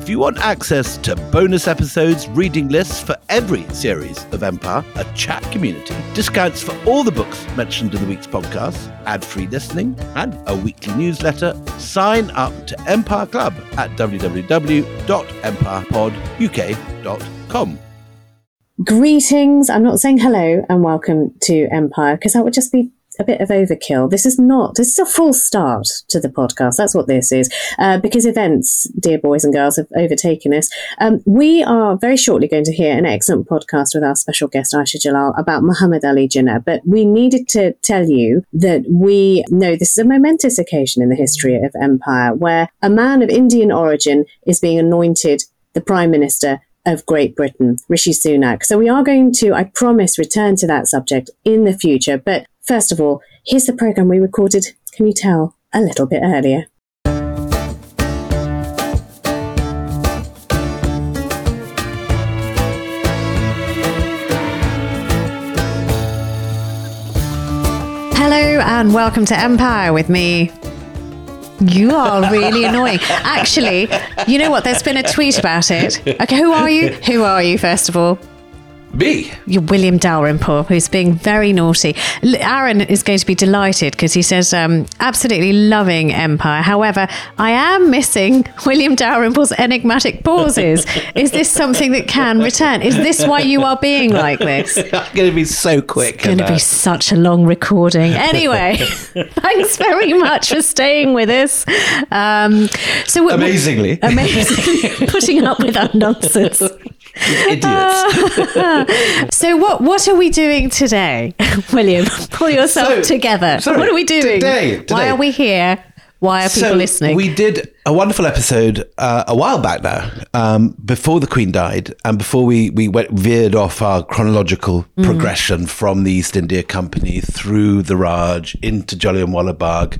If you want access to bonus episodes, reading lists for every series of Empire, a chat community, discounts for all the books mentioned in the week's podcast, ad-free listening, and a weekly newsletter, sign up to Empire Club at www.empirepoduk.com. Greetings. I'm not saying hello and welcome to Empire because that would just be a bit of overkill. This is a full start to the podcast. That's what this is. Because events, dear boys and girls, have overtaken us. We are very shortly going to hear an excellent podcast with our special guest, Ayesha Jalal, about Muhammad Ali Jinnah. But we needed to tell you that we know this is a momentous occasion in the history of Empire where a man of Indian origin is being anointed the Prime Minister of Great Britain, Rishi Sunak. So we are going to, I promise, return to that subject in the future. But first of all, here's the programme we recorded, can you tell, a little bit earlier. Hello and welcome to Empire with me. You are really annoying. Actually, you know what? There's been a tweet about it. Okay, who are you? Who are you, first of all? Me? You're William Dalrymple, who's being very naughty. Aaron is going to be delighted because he says, absolutely loving Empire. However, I am missing William Dalrymple's enigmatic pauses. Is this something that can return? Is this why you are being like this? I'm going to be so quick. It's going to be such a long recording. Anyway, thanks very much for staying with us. Amazingly, putting up with our nonsense. Idiots. So what are we doing today, William? Pull yourself together. What are we doing? Today. Why are we here? Why are people listening? We did a wonderful episode a while back now, before the Queen died and before we veered off our chronological progression from the East India Company through the Raj into Jallianwala Bagh.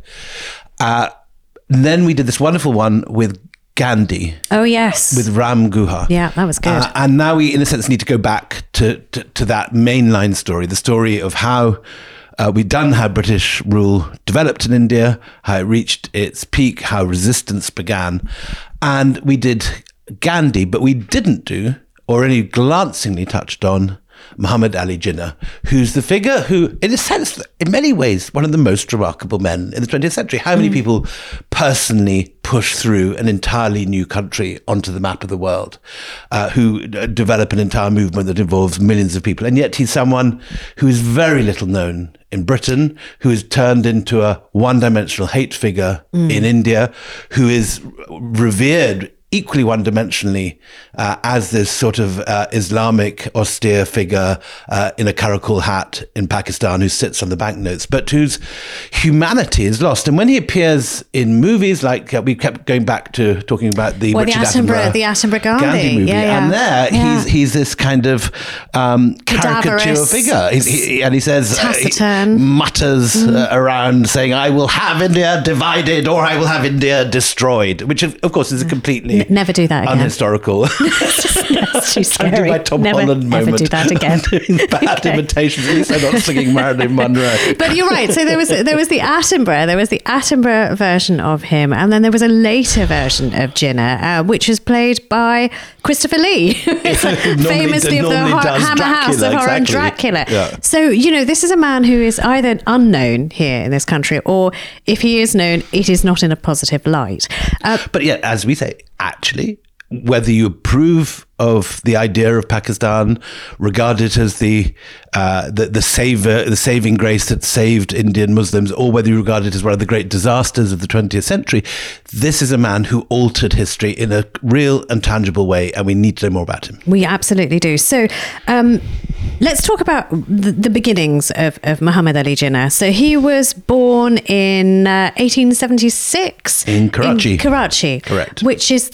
Then we did this wonderful one with Gandhi. Oh, yes. With Ram Guha. Yeah, that was good. And now we, in a sense, need to go back to that mainline story, the story of how how British rule developed in India, how it reached its peak, how resistance began. And we did Gandhi, but we didn't do, or only glancingly touched on, Muhammad Ali Jinnah, who's the figure who, in a sense, in many ways, one of the most remarkable men in the 20th century. How many people personally push through an entirely new country onto the map of the world, who develop an entire movement that involves millions of people? And yet he's someone who is very little known in Britain, who is turned into a one-dimensional hate figure in India, who is revered equally one-dimensionally as this sort of Islamic austere figure in a Karakul hat in Pakistan who sits on the banknotes, but whose humanity is lost. And when he appears in movies, like we kept going back to talking about the Richard Attenborough Gandhi movie, and he's this kind of caricature figure. And he says, mutters around saying, "I will have India divided or I will have India destroyed," which of course is a completely never do that again. Unhistorical. That's too scary. My Tom Holland moment. Never do that again. Doing bad imitations. At least I'm not singing Marilyn Monroe. But you're right. So there was the Attenborough. There was the Attenborough version of him, and then there was a later version of Jinnah, which was played by Christopher Lee, famously of the Hammer House of Horror and Dracula. Yeah. So this is a man who is either unknown here in this country, or if he is known, it is not in a positive light. But yet, as we say, actually, whether you approve of the idea of Pakistan, regard it as the saving grace that saved Indian Muslims, or whether you regard it as one of the great disasters of the 20th century, this is a man who altered history in a real and tangible way, and we need to know more about him. We absolutely do. So let's talk about the beginnings of Muhammad Ali Jinnah. So he was born in 1876 in Karachi. Correct. Which is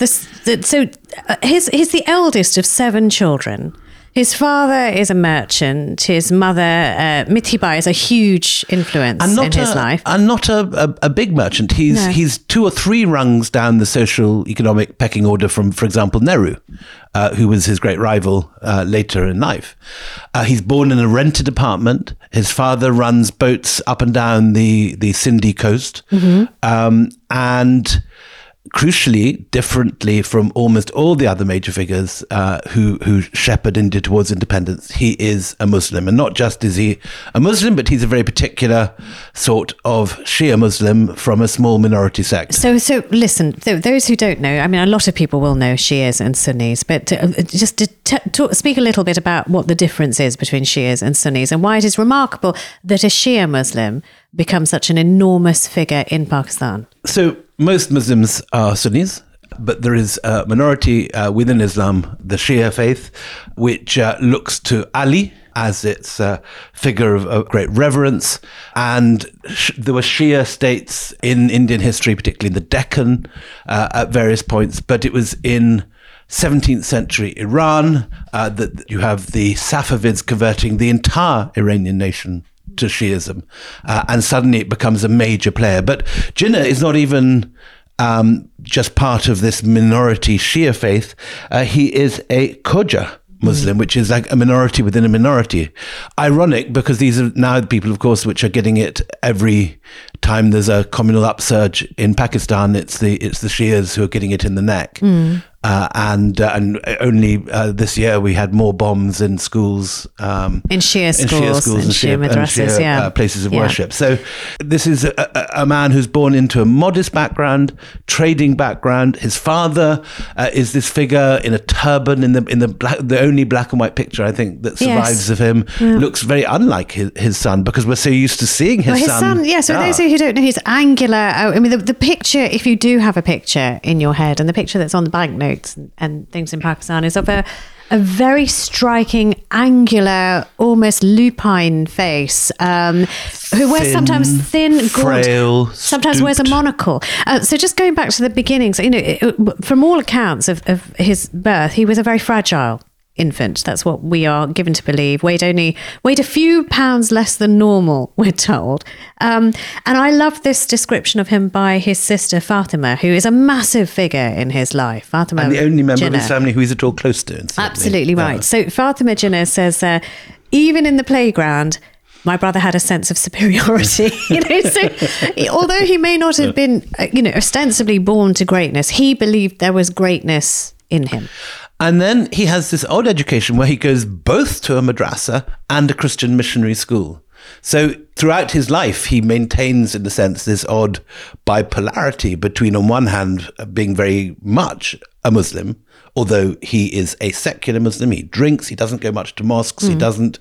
he's the eldest of 7 children. His father is a merchant. His mother, Mithibai, is a huge influence in his life. And not a big merchant. He's 2 or 3 rungs down the social economic pecking order from, for example, Nehru, who was his great rival later in life. He's born in a rented apartment. His father runs boats up and down the Sindhi coast. Mm-hmm. And crucially, differently from almost all the other major figures who shepherd India towards independence, he is a Muslim. And not just is he a Muslim, but he's a very particular sort of Shia Muslim from a small minority sect. So listen, so those who don't know, I mean, a lot of people will know Shias and Sunnis, but speak a little bit about what the difference is between Shias and Sunnis and why it is remarkable that a Shia Muslim becomes such an enormous figure in Pakistan. So most Muslims are Sunnis, but there is a minority within Islam, the Shia faith, which looks to Ali as its figure of great reverence. And there were Shia states in Indian history, particularly in the Deccan, at various points, but it was in 17th century Iran that you have the Safavids converting the entire Iranian nation to Shiism, and suddenly it becomes a major player. But Jinnah is not even just part of this minority Shia faith. He is a Khoja Muslim, which is like a minority within a minority. Ironic, because these are now the people, of course, which are getting it every time there's a communal upsurge in Pakistan. It's the Shias who are getting it in the neck. And only this year we had more bombs in schools, in Shia schools and Shia madrasas, places of worship. So this is a man who's born into a modest background, trading background. His father is this figure in a turban in the only black and white picture I think that survives of him. Looks very unlike his son, because we're so used to seeing his son. So those who don't know, he's angular. I mean, the picture, if you do have a picture in your head, and the picture that's on the banknotes and things in Pakistan is of a very striking, angular, almost lupine face, who wears sometimes thin, frail, sometimes wears a monocle. So just going back to the beginnings, from all accounts of his birth, he was a very fragile infant. That's what we are given to believe. Weighed a few pounds less than normal, we're told. And I love this description of him by his sister Fatima, who is a massive figure in his life. Fatima, and the only member Jinnah of his family who he's at all close to. Absolutely right. So Fatima Jinnah says, even in the playground, my brother had a sense of superiority. So although he may not have been, ostensibly born to greatness, he believed there was greatness in him. And then he has this odd education where he goes both to a madrasa and a Christian missionary school. So throughout his life, he maintains, in a sense, this odd bipolarity between, on one hand, being very much a Muslim, although he is a secular Muslim. He drinks, he doesn't go much to mosques, he doesn't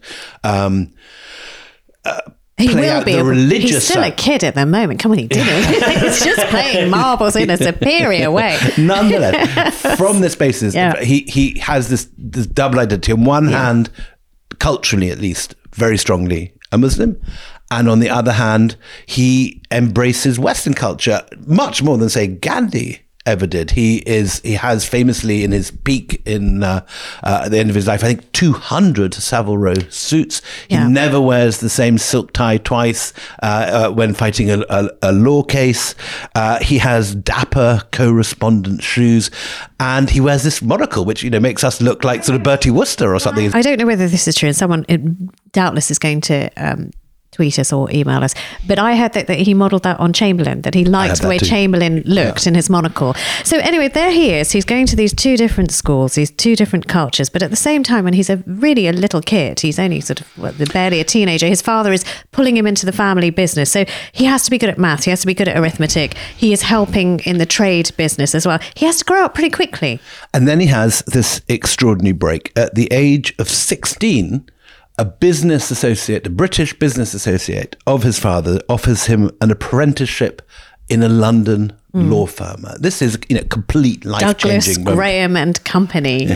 he will be. He's still a kid at the moment. Come on, he didn't. He's just playing marbles in a superior way. Nonetheless, from this basis, he has this double identity. On one hand, culturally at least, very strongly a Muslim. And on the other hand, he embraces Western culture much more than, say, Gandhi ever did. He has famously, in his peak at the end of his life, I think 200 Savile Row suits. He never wears the same silk tie twice when fighting a law case. He has dapper correspondent shoes, and he wears this monocle, which makes us look like sort of Bertie Wooster or something. I don't know whether this is true, and someone doubtless is going to tweet us or email us, but I heard that he modelled that on Chamberlain, that he liked the way Chamberlain looked in his monocle. So anyway, there he is. He's going to these two different schools, these two different cultures, but at the same time, when he's really a little kid, he's only sort of barely a teenager, his father is pulling him into the family business. So he has to be good at maths, he has to be good at arithmetic, he is helping in the trade business as well. He has to grow up pretty quickly. And then he has this extraordinary break. At the age of 16, a British business associate of his father offers him an apprenticeship in a London law firm. This is complete life-changing Douglas Graham and Company.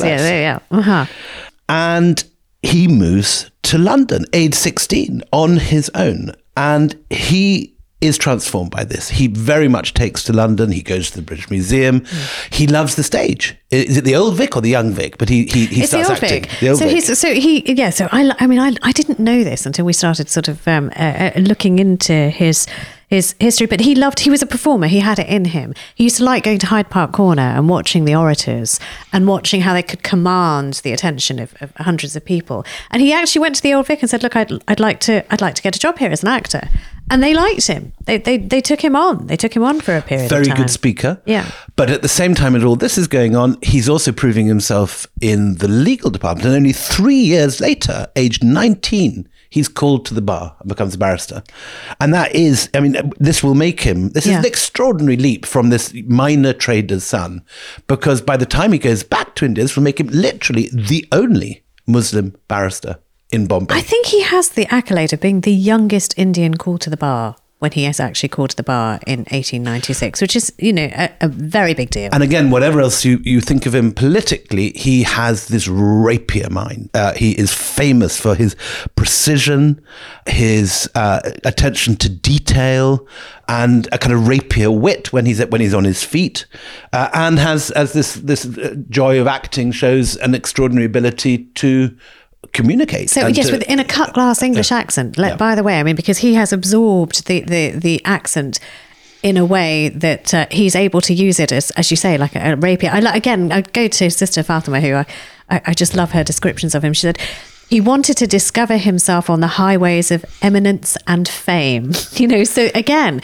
And he moves to London, age 16, on his own. And he is transformed by this. He very much takes to London. He goes to the British Museum. He loves the stage. Is it the old Vic or the young Vic? But he starts acting. The old Vic. I didn't know this until we started sort of looking into his history, but he was a performer. He had it in him. He used to like going to Hyde Park Corner and watching the orators and watching how they could command the attention of hundreds of people. And he actually went to the Old Vic and said, "Look, I'd like to get a job here as an actor." And they liked him. They took him on. They took him on for a period of time. Very good speaker. Yeah. But at the same time as all this is going on, he's also proving himself in the legal department. And only 3 years later, aged 19, he's called to the bar and becomes a barrister. And that is, I mean, this will make him, this is an extraordinary leap from this minor trader's son, because by the time he goes back to India, this will make him literally the only Muslim barrister in Bombay. I think he has the accolade of being the youngest Indian called to the bar when he is actually called to the bar in 1896, which is, a very big deal. And again, whatever else you think of him politically, he has this rapier mind. He is famous for his precision, his attention to detail, and a kind of rapier wit when he's on his feet, and has, as this joy of acting shows, an extraordinary ability to communicate. So yes, in a cut glass English accent. By the way, I mean, because he has absorbed the accent in a way that he's able to use it as you say, like a rapier. I go to Sister Fatima, who I just love her descriptions of him. She said he wanted to discover himself on the highways of eminence and fame. So again,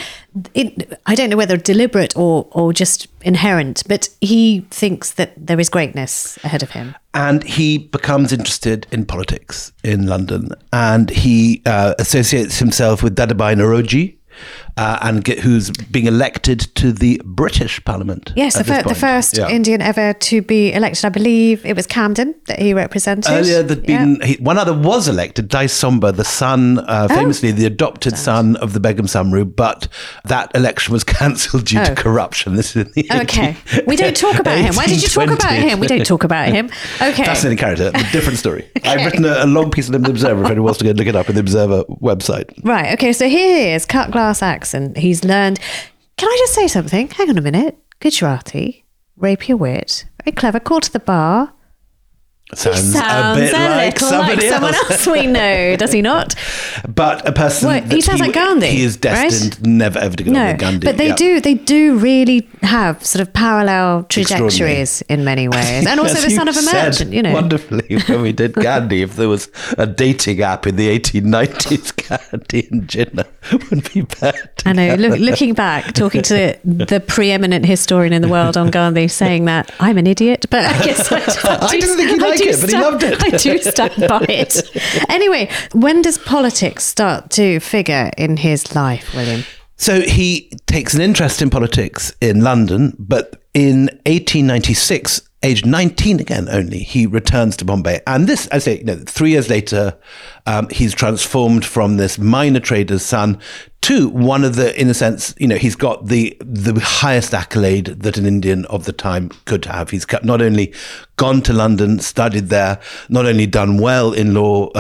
I don't know whether deliberate or just inherent, but he thinks that there is greatness ahead of him. And he becomes interested in politics in London, and he associates himself with Dadabhai Naoroji, who's being elected to the British Parliament. Yes, the first Indian ever to be elected. I believe it was Camden that he represented. Earlier, there'd been one other was elected, Dai Somba, the son, famously the adopted son of the Begum Samru, but that election was cancelled due to corruption. This is in the okay. We don't talk about him. Why did you talk about him? We don't talk about him. Okay. Fascinating character. Different story. Okay. I've written a long piece in the Observer if anyone wants to go look it up in the Observer website. Right. Okay. So here he is, cut glass accent. He's learned. Can I just say something? Hang on a minute. Gujarati, rapier wit, very clever, called to the bar. Sounds a bit like someone else we know, does he not? But a person he sounds like Gandhi. He is destined never ever to get on with Gandhi. But they do really have sort of parallel trajectories in many ways. And also the son of a merchant, wonderfully when we did Gandhi, if there was a dating app in the 1890s, Gandhi and Jinnah would be better. I know, looking back, talking to the preeminent historian in the world on Gandhi, saying that I'm an idiot, but I guess I didn't think he'd like it, but he loved it. I do stand by it. Anyway, when does politics start to figure in his life, William? So he takes an interest in politics in London, but in 1896, aged 19 again only, he returns to Bombay. And this, I say, 3 years later, he's transformed from this minor trader's son to one of the, in a sense, he's got the highest accolade that an Indian of the time could have. He's not only gone to London, studied there, not only done well in law,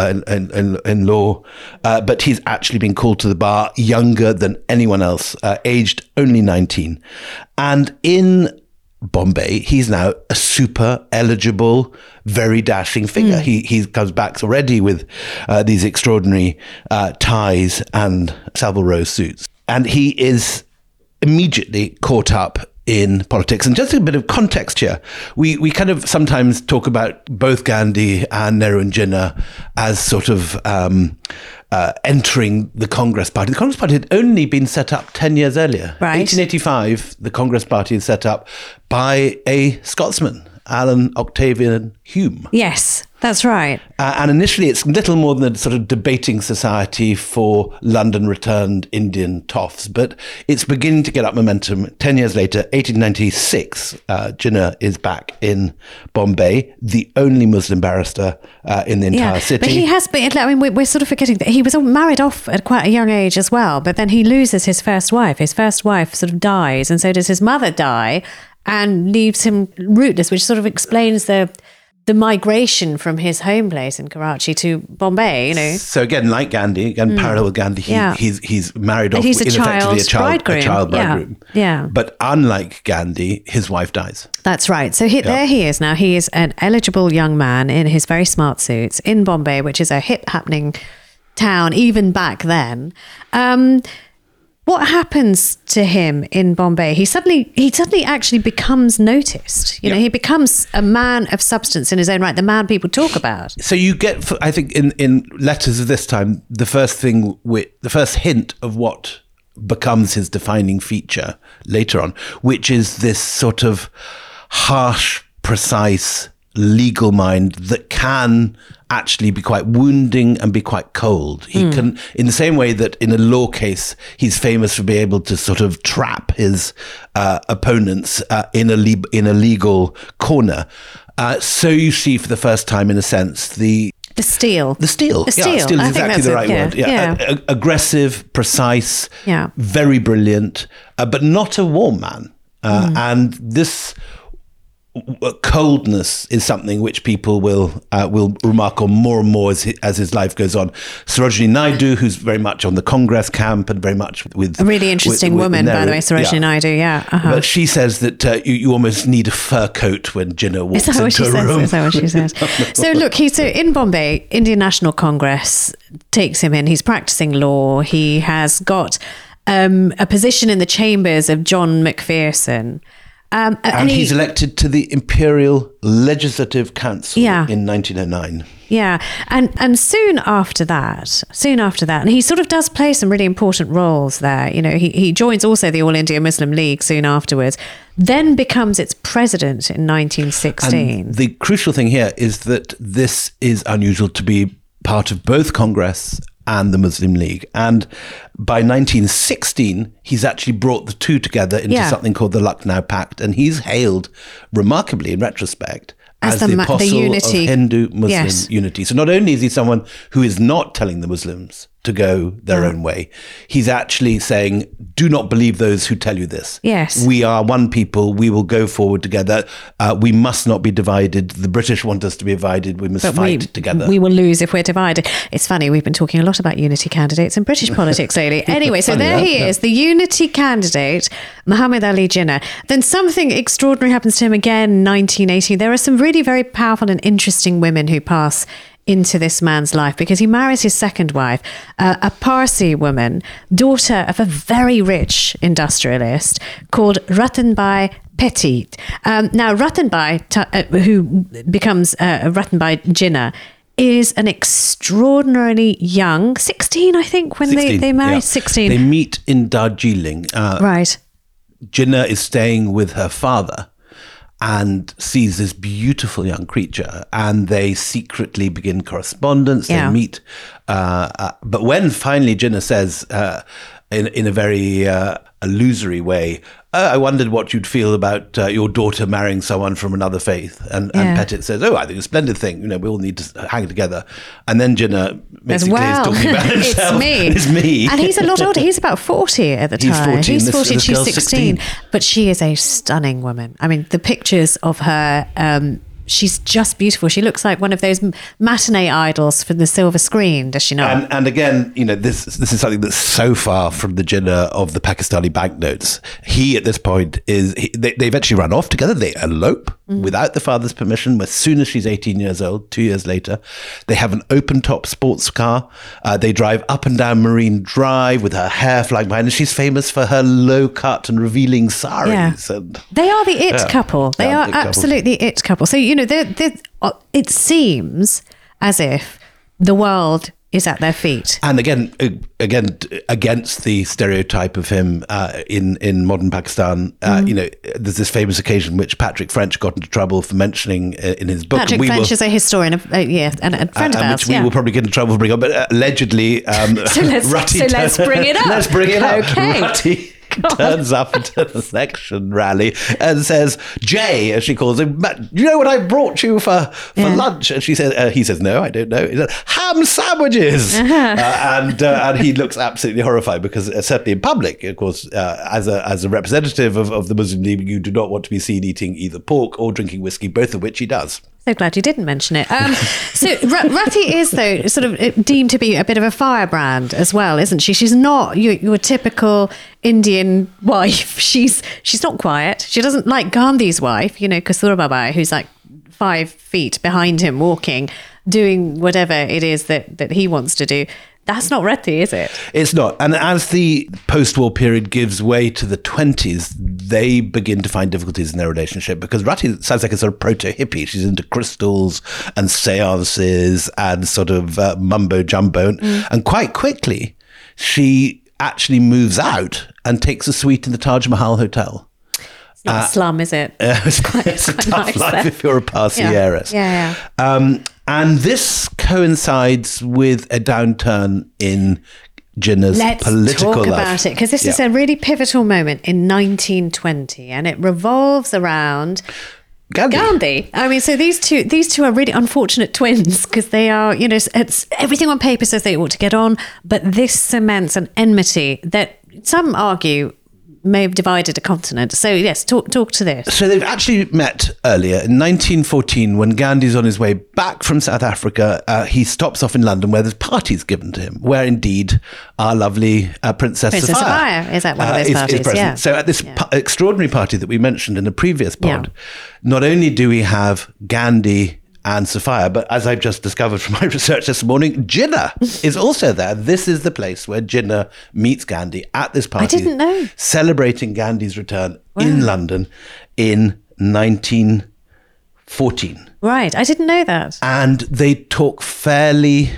but he's actually been called to the bar younger than anyone else, aged only 19. And in Bombay, he's now a super eligible, very dashing figure. He comes back already with these extraordinary ties and Savile Row suits. And he is immediately caught up in politics. And just a bit of context here, we kind of sometimes talk about both Gandhi and Nehru and Jinnah as sort of entering the Congress Party. The Congress Party had only been set up 10 years earlier. Right. 1885, the Congress Party is set up by a Scotsman, Alan Octavian Hume. Yes, that's right. And initially it's little more than a sort of debating society for London returned Indian toffs, but it's beginning to get up momentum. 10 years later, 1896, Jinnah is back in Bombay, the only Muslim barrister in the entire city. But he has been, I mean, we're sort of forgetting that he was married off at quite a young age as well, but then he loses his first wife. His first wife sort of dies, and so does his mother die, and leaves him rootless, which sort of explains the migration from his home place in Karachi to Bombay, So again, like Gandhi, parallel with Gandhi, he's married off he's with a child bridegroom. Yeah. But unlike Gandhi, his wife dies. That's right. So there he is now. He is an eligible young man in his very smart suits in Bombay, which is a hip happening town even back then. what happens to him in Bombay? He suddenly actually becomes noticed. You know, he becomes a man of substance in his own right, the man people talk about. So you get, I think, in letters of this time, the first hint of what becomes his defining feature later on, which is this sort of harsh, precise, legal mind that can actually be quite wounding and be quite cold. He can, in the same way that in a law case, he's famous for being able to sort of trap his opponents in a legal corner. So you see for the first time, in a sense, the steel. The steel. Yeah, steel is exactly the right word. Yeah. Aggressive, precise, very brilliant, but not a warm man. And this coldness is something which people will remark on more and more as his life goes on. Sarojini Naidu, who's very much on the Congress camp and very much with a really interesting woman, by the way, Sarojini Naidu. But she says that you almost need a fur coat when Jinnah walks into a room. Is that what she says? So look, so in Bombay, Indian National Congress takes him in. He's practicing law. He has got a position in the chambers of John Macpherson. And he's elected to the Imperial Legislative Council in 1909. Yeah, and soon after that, and he sort of does play some really important roles there. You know, he joins also the All India Muslim League soon afterwards, then becomes its president in 1916. And the crucial thing here is that this is unusual to be part of both Congress and the Muslim League. And by 1916, he's actually brought the two together into something called the Lucknow Pact. And he's hailed remarkably, in retrospect, as the apostle of Hindu-Muslim unity. So not only is he someone who is not telling the Muslims to go their own way, he's actually saying, do not believe those who tell you this. Yes. We are one people. We will go forward together. We must not be divided. The British want us to be divided. We must fight together. We will lose if we're divided. It's funny, we've been talking a lot about unity candidates in British politics lately. Anyway, so there he is, the unity candidate, Muhammad Ali Jinnah. Then something extraordinary happens to him again, 1918. There are some really very powerful and interesting women who pass into this man's life, because he marries his second wife, a Parsi woman, daughter of a very rich industrialist called Ratanbai Petit. Now, Ratanbai, who becomes Ratanbai Jinnah, is an extraordinarily young, 16, I think, when they marry, 16. They meet in Darjeeling. Right. Jinnah is staying with her father and sees this beautiful young creature, and they secretly begin correspondence. They meet. But when finally Jinnah says, in a very illusory way, I wondered what you'd feel about your daughter marrying someone from another faith. And Petit says, I think it's a splendid thing. You know, we all need to hang together. And then Jinnah basically is talking about himself. It's me. And he's a lot older. He's about 40 at the time. He's 40 and she's 16. But she is a stunning woman. I mean, the pictures of her... she's just beautiful. She looks like one of those matinee idols from the silver screen, does she not? And again, you know, this is something that's so far from the Jinnah of the Pakistani banknotes. He, at this point, they eventually run off together. They elope without the father's permission. As soon as she's 18 years old, 2 years later, they have an open-top sports car. They drive up and down Marine Drive with her hair flying behind, and she's famous for her low-cut and revealing saris. Yeah. They are the it couple. They are absolutely it couple. So, you know, it seems as if the world is at their feet. And again, against the stereotype of him in modern Pakistan, you know, there's this famous occasion which Patrick French got into trouble for mentioning in his book. Patrick French is a historian of, and a friend of ours. Which we will probably get into trouble for bringing up, but allegedly, let's bring it up. Let's bring it up. Okay. Rutty turns up at the election rally and says, Jay, as she calls him, you know what I brought you for lunch? And she says, he says, no, I don't know. He said, ham sandwiches. And he looks absolutely horrified, because certainly in public, of course, as a representative of the Muslim League, you do not want to be seen eating either pork or drinking whiskey, both of which he does. So glad you didn't mention it. So Rati is, though, sort of deemed to be a bit of a firebrand as well, isn't she? She's not your typical Indian wife. She's not quiet. She doesn't like Gandhi's wife, you know, Kasturbabai, who's like 5 feet behind him walking, doing whatever it is that he wants to do. That's not Reti, is it? It's not. And as the post-war period gives way to the 20s, they begin to find difficulties in their relationship because Rati sounds like a sort of proto-hippie. She's into crystals and seances and sort of mumbo-jumbo. And quite quickly, she actually moves out and takes a suite in the Taj Mahal Hotel. It's not a slum, is it? It's quite a tough nice life there. if you're a Parsi heiress. Yeah. And this coincides with a downturn in Jinnah's Let's political talk life. about it, because this is a really pivotal moment in 1920, and it revolves around Gandhi. I mean, so these two are really unfortunate twins because they are, it's everything on paper says they ought to get on, but this cements an enmity that some argue may have divided a continent. So yes, talk to this. So they've actually met earlier in 1914 when Gandhi's on his way back from South Africa. He stops off in London where there's parties given to him, where indeed our lovely Princess Sophia is at one of those parties. present. Yeah. So at this extraordinary party that we mentioned in the previous pod, not only do we have Gandhi and Sophia, but as I've just discovered from my research this morning, Jinnah is also there. This is the place where Jinnah meets Gandhi at this party. I didn't know. Celebrating Gandhi's return in London in 1914. Right, I didn't know that. And they talk very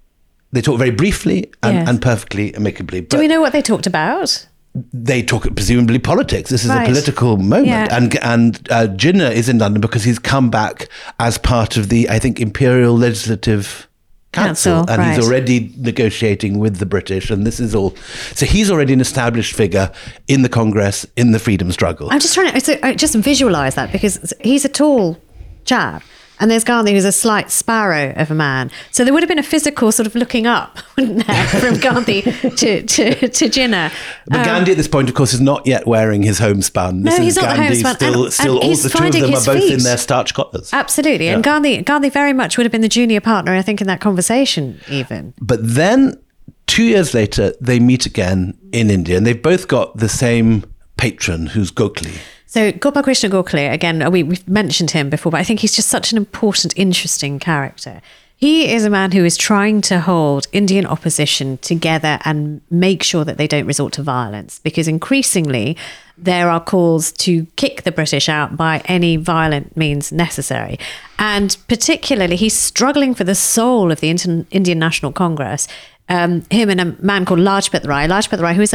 briefly and perfectly amicably. Do we know what they talked about? They talk presumably politics. This is Right. a political moment. Yeah. And Jinnah is in London because he's come back as part of the, I think, Imperial Legislative Council. And right. he's already negotiating with the British. And this is all. So he's already an established figure in the Congress, in the freedom struggle. I'm just trying to just visualise that because he's a tall chap. And there's Gandhi, who's a slight sparrow of a man. So there would have been a physical sort of looking up, wouldn't there, from Gandhi to Jinnah. But Gandhi at this point, of course, is not yet wearing his homespun. This he's is not the Gandhi homespun. still And all he's the two of finding them are his both feet. in their starch collars. Absolutely. Yeah. And Gandhi very much would have been the junior partner, I think, in that conversation even. But then 2 years later, they meet again in India, and they've both got the same patron, who's Gokhale. So Gopal Krishna Gokhale, again, we've mentioned him before, but I think he's just such an important, interesting character. He is a man who is trying to hold Indian opposition together and make sure that they don't resort to violence, because increasingly there are calls to kick the British out by any violent means necessary. And particularly, he's struggling for the soul of the Indian National Congress. Him and a man called Lajpat Rai, who is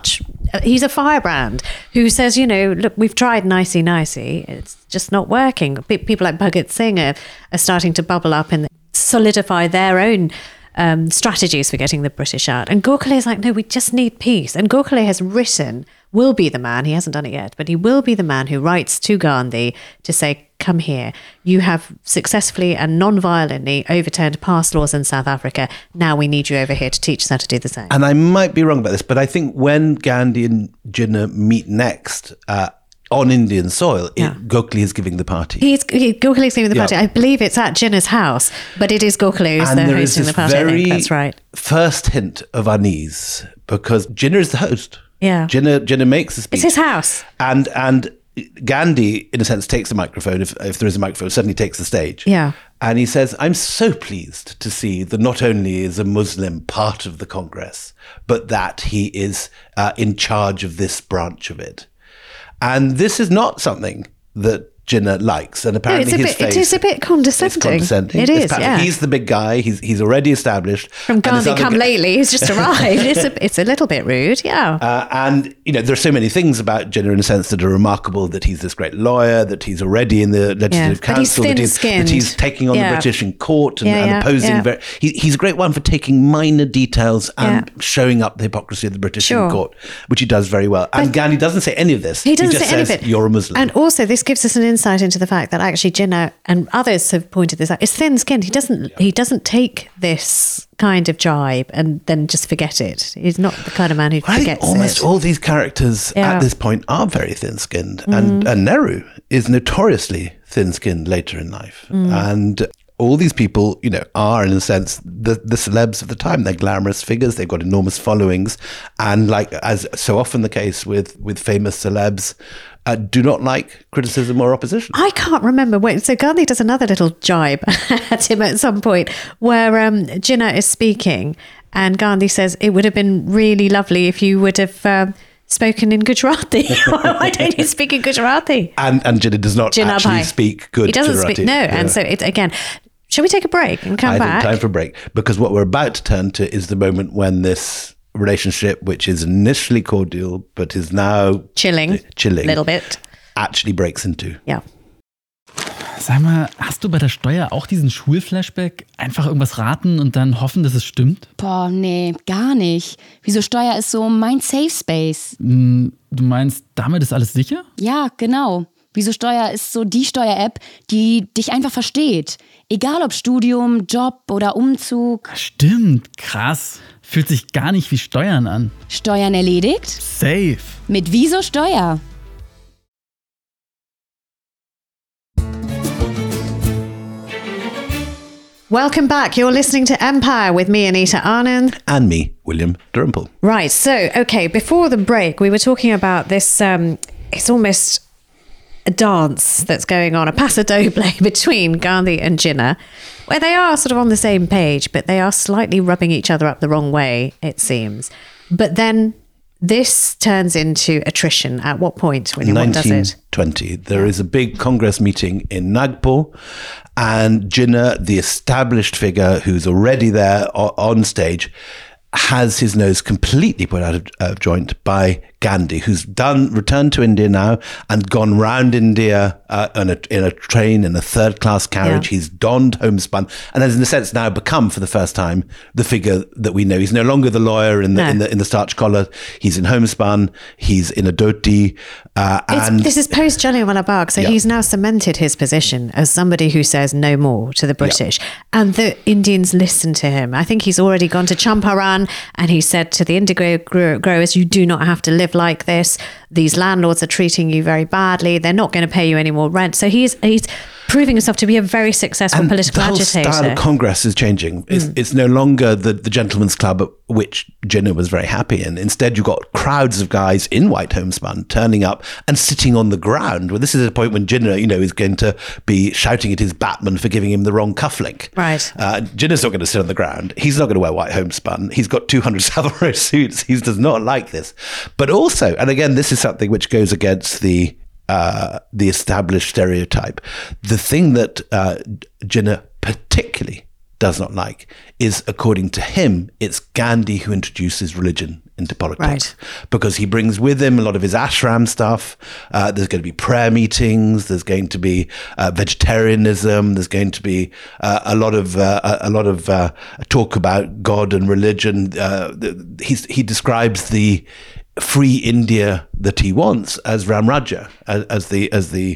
he's a firebrand who says, look, we've tried nicey, it's just not working. People like Bhagat Singh are starting to bubble up and solidify their own strategies for getting the British out. And Gokhale is like, no, we just need peace. And Gokhale will be the man, he hasn't done it yet, but he will be the man who writes to Gandhi to say, come here, you have successfully and non-violently overturned past laws in South Africa. Now we need you over here to teach us how to do the same. And I might be wrong about this, but I think when Gandhi and Jinnah meet next on Indian soil, Gokhale is giving the party. Gokhale is giving the party. I believe it's at Jinnah's house, but it is Gokhale who's there hosting the party. I think that's right. First hint of unease, because Jinnah is the host. Yeah. Jinnah makes the speech. It's his house. And Gandhi, in a sense, takes the microphone, if there is a microphone, suddenly takes the stage. Yeah. And he says, I'm so pleased to see that not only is a Muslim part of the Congress, but that he is in charge of this branch of it. And this is not something that Jinnah likes, and apparently it is a bit condescending. It is, yeah. He's the big guy. He's already established. From Gandhi come lately, he's just arrived. It's a little bit rude, yeah. And there are so many things about Jinnah in a sense that are remarkable. That he's this great lawyer. That he's already in the Legislative Council. But he's thin-skinned. That he's taking on the British in court and opposing. Yeah. He's a great one for taking minor details and showing up the hypocrisy of the British in court, which he does very well. And Gandhi doesn't say any of this. He doesn't just say any says, of it. You're a Muslim. And also, this gives us an insight into the fact that actually Jinnah and others have pointed this out. Is thin-skinned. He doesn't take this kind of jibe and then just forget it. He's not the kind of man who forgets it. I think almost all these characters at this point are very thin-skinned, and Nehru is notoriously thin-skinned later in life, and all these people, are in a sense the celebs of the time. They're glamorous figures. They've got enormous followings, and like as so often the case with famous celebs, do not like criticism or opposition. I can't remember. So Gandhi does another little jibe at him at some point where Jinnah is speaking And Gandhi says, it would have been really lovely if you would have spoken in Gujarati. Why don't you speak in Gujarati? And Jinnah does not actually speak good Gujarati. He doesn't speak, no. Yeah. And so, again, shall we take a break and come back? I think time for a break, because what we're about to turn to is the moment when this relationship, which is initially cordial, but is now chilling a little bit, actually breaks in two. Yeah. Sag mal, hast du bei der Steuer auch diesen Schulflashback? Einfach irgendwas raten und dann hoffen, dass es stimmt? Boah, nee, gar nicht. Wieso Steuer ist so mein Safe Space? Du meinst, damit ist alles sicher? Ja, genau. Wieso Steuer ist so die Steuer-App, die dich einfach versteht. Egal ob Studium, Job oder Umzug. Stimmt, krass. Fühlt sich gar nicht wie Steuern an. Steuern erledigt? Safe. Mit Wieso Steuer? Welcome back. You're listening to Empire with me, Anita Anand. And me, William Dalrymple. Right. So, okay, before the break, we were talking about this, it's almost a dance that's going on, a paso doble between Gandhi and Jinnah, where they are sort of on the same page, but they are slightly rubbing each other up the wrong way, it seems. But then this turns into attrition. At what point, William? What does it? 1920. There is a big Congress meeting in Nagpur, and Jinnah, the established figure who's already there on stage, has his nose completely put out of joint by Gandhi, who's returned to India now and gone round India in a train, in a third-class carriage. Yeah. He's donned homespun and has, in a sense, now become, for the first time, the figure that we know. He's no longer the lawyer in the starch collar. He's in homespun. He's in a dhoti. And this is post Jallianwala Bagh, so he's now cemented his position as somebody who says no more to the British. And the Indians listen to him. I think he's already gone to Champaran and he said to the indigo growers, you do not have to live like this. These landlords are treating you very badly. They're not going to pay you any more rent. So he's proving himself to be a very successful political agitator. The whole style of Congress is changing. It's no longer the gentleman's club at which Jinnah was very happy in. Instead, you've got crowds of guys in white homespun turning up and sitting on the ground. Well, this is a point when Jinnah, is going to be shouting at his batman for giving him the wrong cufflink. Right. Jinnah's not going to sit on the ground. He's not going to wear white homespun. He's got 200 Savile Row suits. He does not like this. But also, and again, this is something which goes against the established stereotype. The thing that Jinnah particularly does not like is, according to him, it's Gandhi who introduces religion into politics. Right. Because he brings with him a lot of his ashram stuff. There's going to be prayer meetings. There's going to be vegetarianism. There's going to be a lot of talk about God and religion. He describes the free India that he wants as Ram Rajya, as the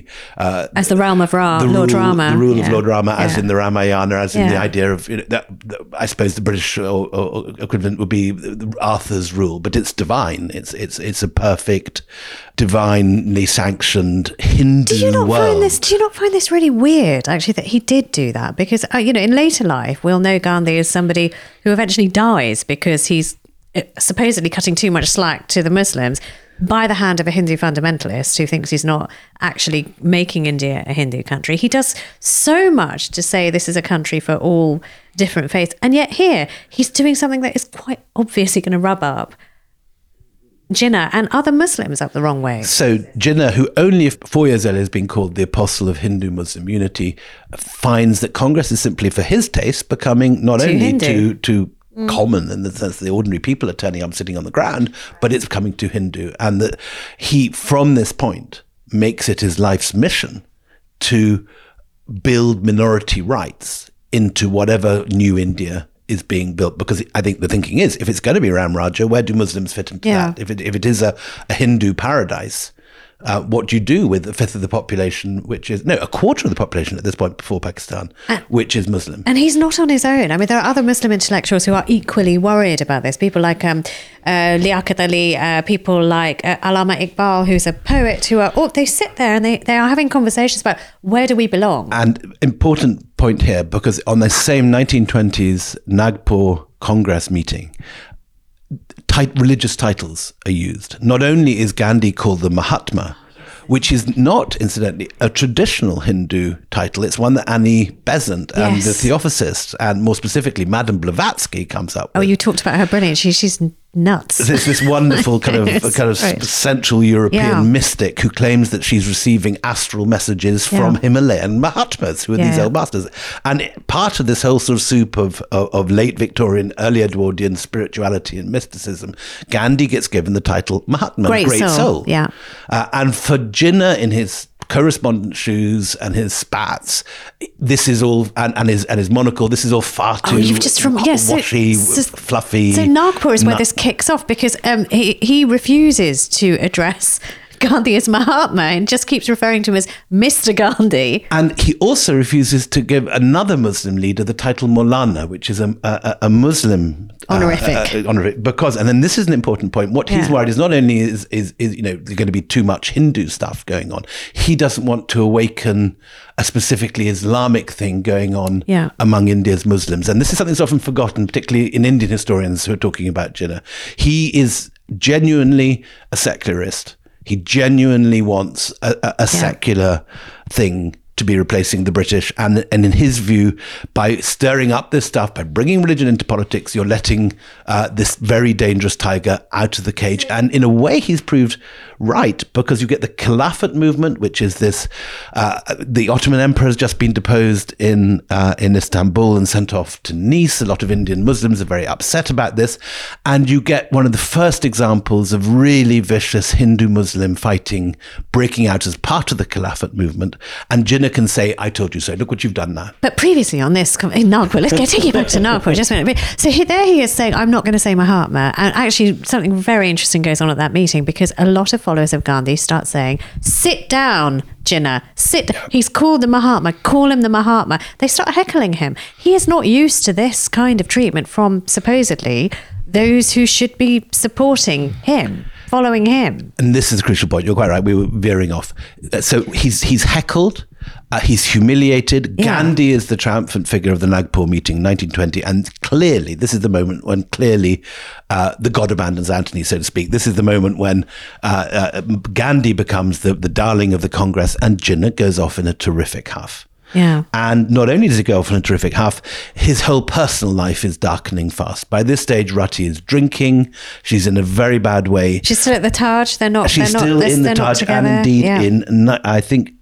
realm of Lord Rama, the rule of Lord Rama, as in the Ramayana, as in the idea of that. I suppose the British equivalent would be Arthur's rule, but it's divine. It's a perfect, divinely sanctioned Hindu world. Do you not find this really weird, actually, that he did do that? Because in later life, we'll know Gandhi as somebody who eventually dies because he's supposedly cutting too much slack to the Muslims by the hand of a Hindu fundamentalist who thinks he's not actually making India a Hindu country. He does so much to say this is a country for all different faiths. And yet here, he's doing something that is quite obviously going to rub up Jinnah and other Muslims up the wrong way. So Jinnah, who only 4 years earlier has been called the apostle of Hindu-Muslim unity, finds that Congress is simply, for his taste, becoming not only too common in the sense that the ordinary people are turning up, sitting on the ground, but it's coming to Hindu. And that he, from this point, makes it his life's mission to build minority rights into whatever new India is being built. Because I think the thinking is, if it's going to be Ram Rajya, where do Muslims fit into that? If it is a Hindu paradise, what do you do with a fifth of the population, a quarter of the population at this point before Pakistan, which is Muslim? And he's not on his own. I mean, there are other Muslim intellectuals who are equally worried about this. People like Liaquat Ali, people like Allama Iqbal, who's a poet, they sit there and they are having conversations about where do we belong? And important point here, because on the same 1920s Nagpur Congress meeting, religious titles are used. Not only is Gandhi called the Mahatma, which is not, incidentally, a traditional Hindu title. It's one that Annie Besant and the Theosophist, and more specifically Madame Blavatsky, comes up with. Oh, you talked about her brilliant. She's nuts. There's this wonderful kind of Central European mystic who claims that she's receiving astral messages from Himalayan Mahatmas, who are these old masters. And part of this whole sort of soup of late Victorian, early Edwardian spirituality and mysticism, Gandhi gets given the title Mahatma, Great Soul. Yeah. And for Jinnah, in his correspondent shoes and his spats, this is all, and his monocle, this is all far too washy, fluffy. So Nagpur is where this kicks off, because he refuses to address Gandhi as Mahatma and just keeps referring to him as Mr. Gandhi. And he also refuses to give another Muslim leader the title Maulana, which is a Muslim honorific. Because, and then this is an important point, what he's worried is not only is there's going to be too much Hindu stuff going on, he doesn't want to awaken a specifically Islamic thing going on among India's Muslims. And this is something that's often forgotten, particularly in Indian historians who are talking about Jinnah. He is genuinely a secularist. He genuinely wants a secular thing to be replacing the British. And in his view, by stirring up this stuff, by bringing religion into politics, you're letting this very dangerous tiger out of the cage. And in a way, he's proved right, because you get the Caliphate movement, which is this, the Ottoman Emperor has just been deposed in Istanbul and sent off to Nice. A lot of Indian Muslims are very upset about this. And you get one of the first examples of really vicious Hindu-Muslim fighting breaking out as part of the Caliphate movement. And Jinnah can say, I told you so. Look what you've done now. But previously on this, in Nagpur, take you back to Nagpur just a minute. So there he is saying, I'm not going to say Mahatma. And actually something very interesting goes on at that meeting, because a lot of followers of Gandhi start saying, sit down, Jinnah, sit down. He's called the Mahatma, call him the Mahatma. They start heckling him. He is not used to this kind of treatment from supposedly those who should be supporting him, following him. And this is a crucial point. You're quite right. We were veering off. So he's heckled. He's humiliated. Gandhi is the triumphant figure of the Nagpur meeting, 1920. And clearly, this is the moment when the god abandons Antony, so to speak. This is the moment when Gandhi becomes the darling of the Congress, and Jinnah goes off in a terrific huff. Yeah. And not only does he go off in a terrific huff, his whole personal life is darkening fast. By this stage, Rati is drinking. She's in a very bad way. She's still at the Taj. She's still in the Taj, and indeed in, I think,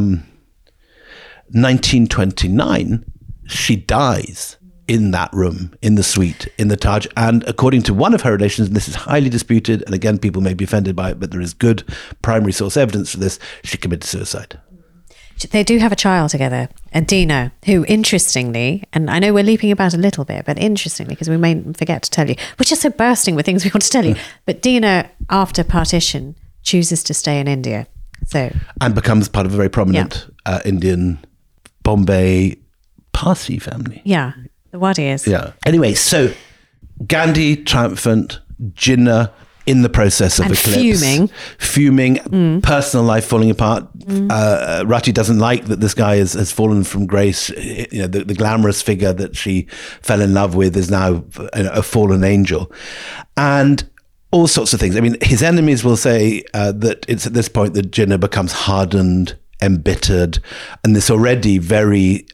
1929, she dies in that room, in the suite, in the Taj. And according to one of her relations, and this is highly disputed, and again, people may be offended by it, but there is good primary source evidence for this, she committed suicide. They do have a child together, Dino, who interestingly, and I know we're leaping about a little bit, but interestingly, because we may forget to tell you, we're just so bursting with things we want to tell you, but Dino, after partition, chooses to stay in India. And becomes part of a very prominent Indian Bombay Parsi family. Yeah, the Wadis. Yeah. Anyway, so Gandhi triumphant, Jinnah in the process of eclipse. Fuming, personal life falling apart. Rati doesn't like that this guy has fallen from grace. The glamorous figure that she fell in love with is now a fallen angel. And all sorts of things. I mean, his enemies will say that it's at this point that Jinnah becomes hardened, embittered, and this already very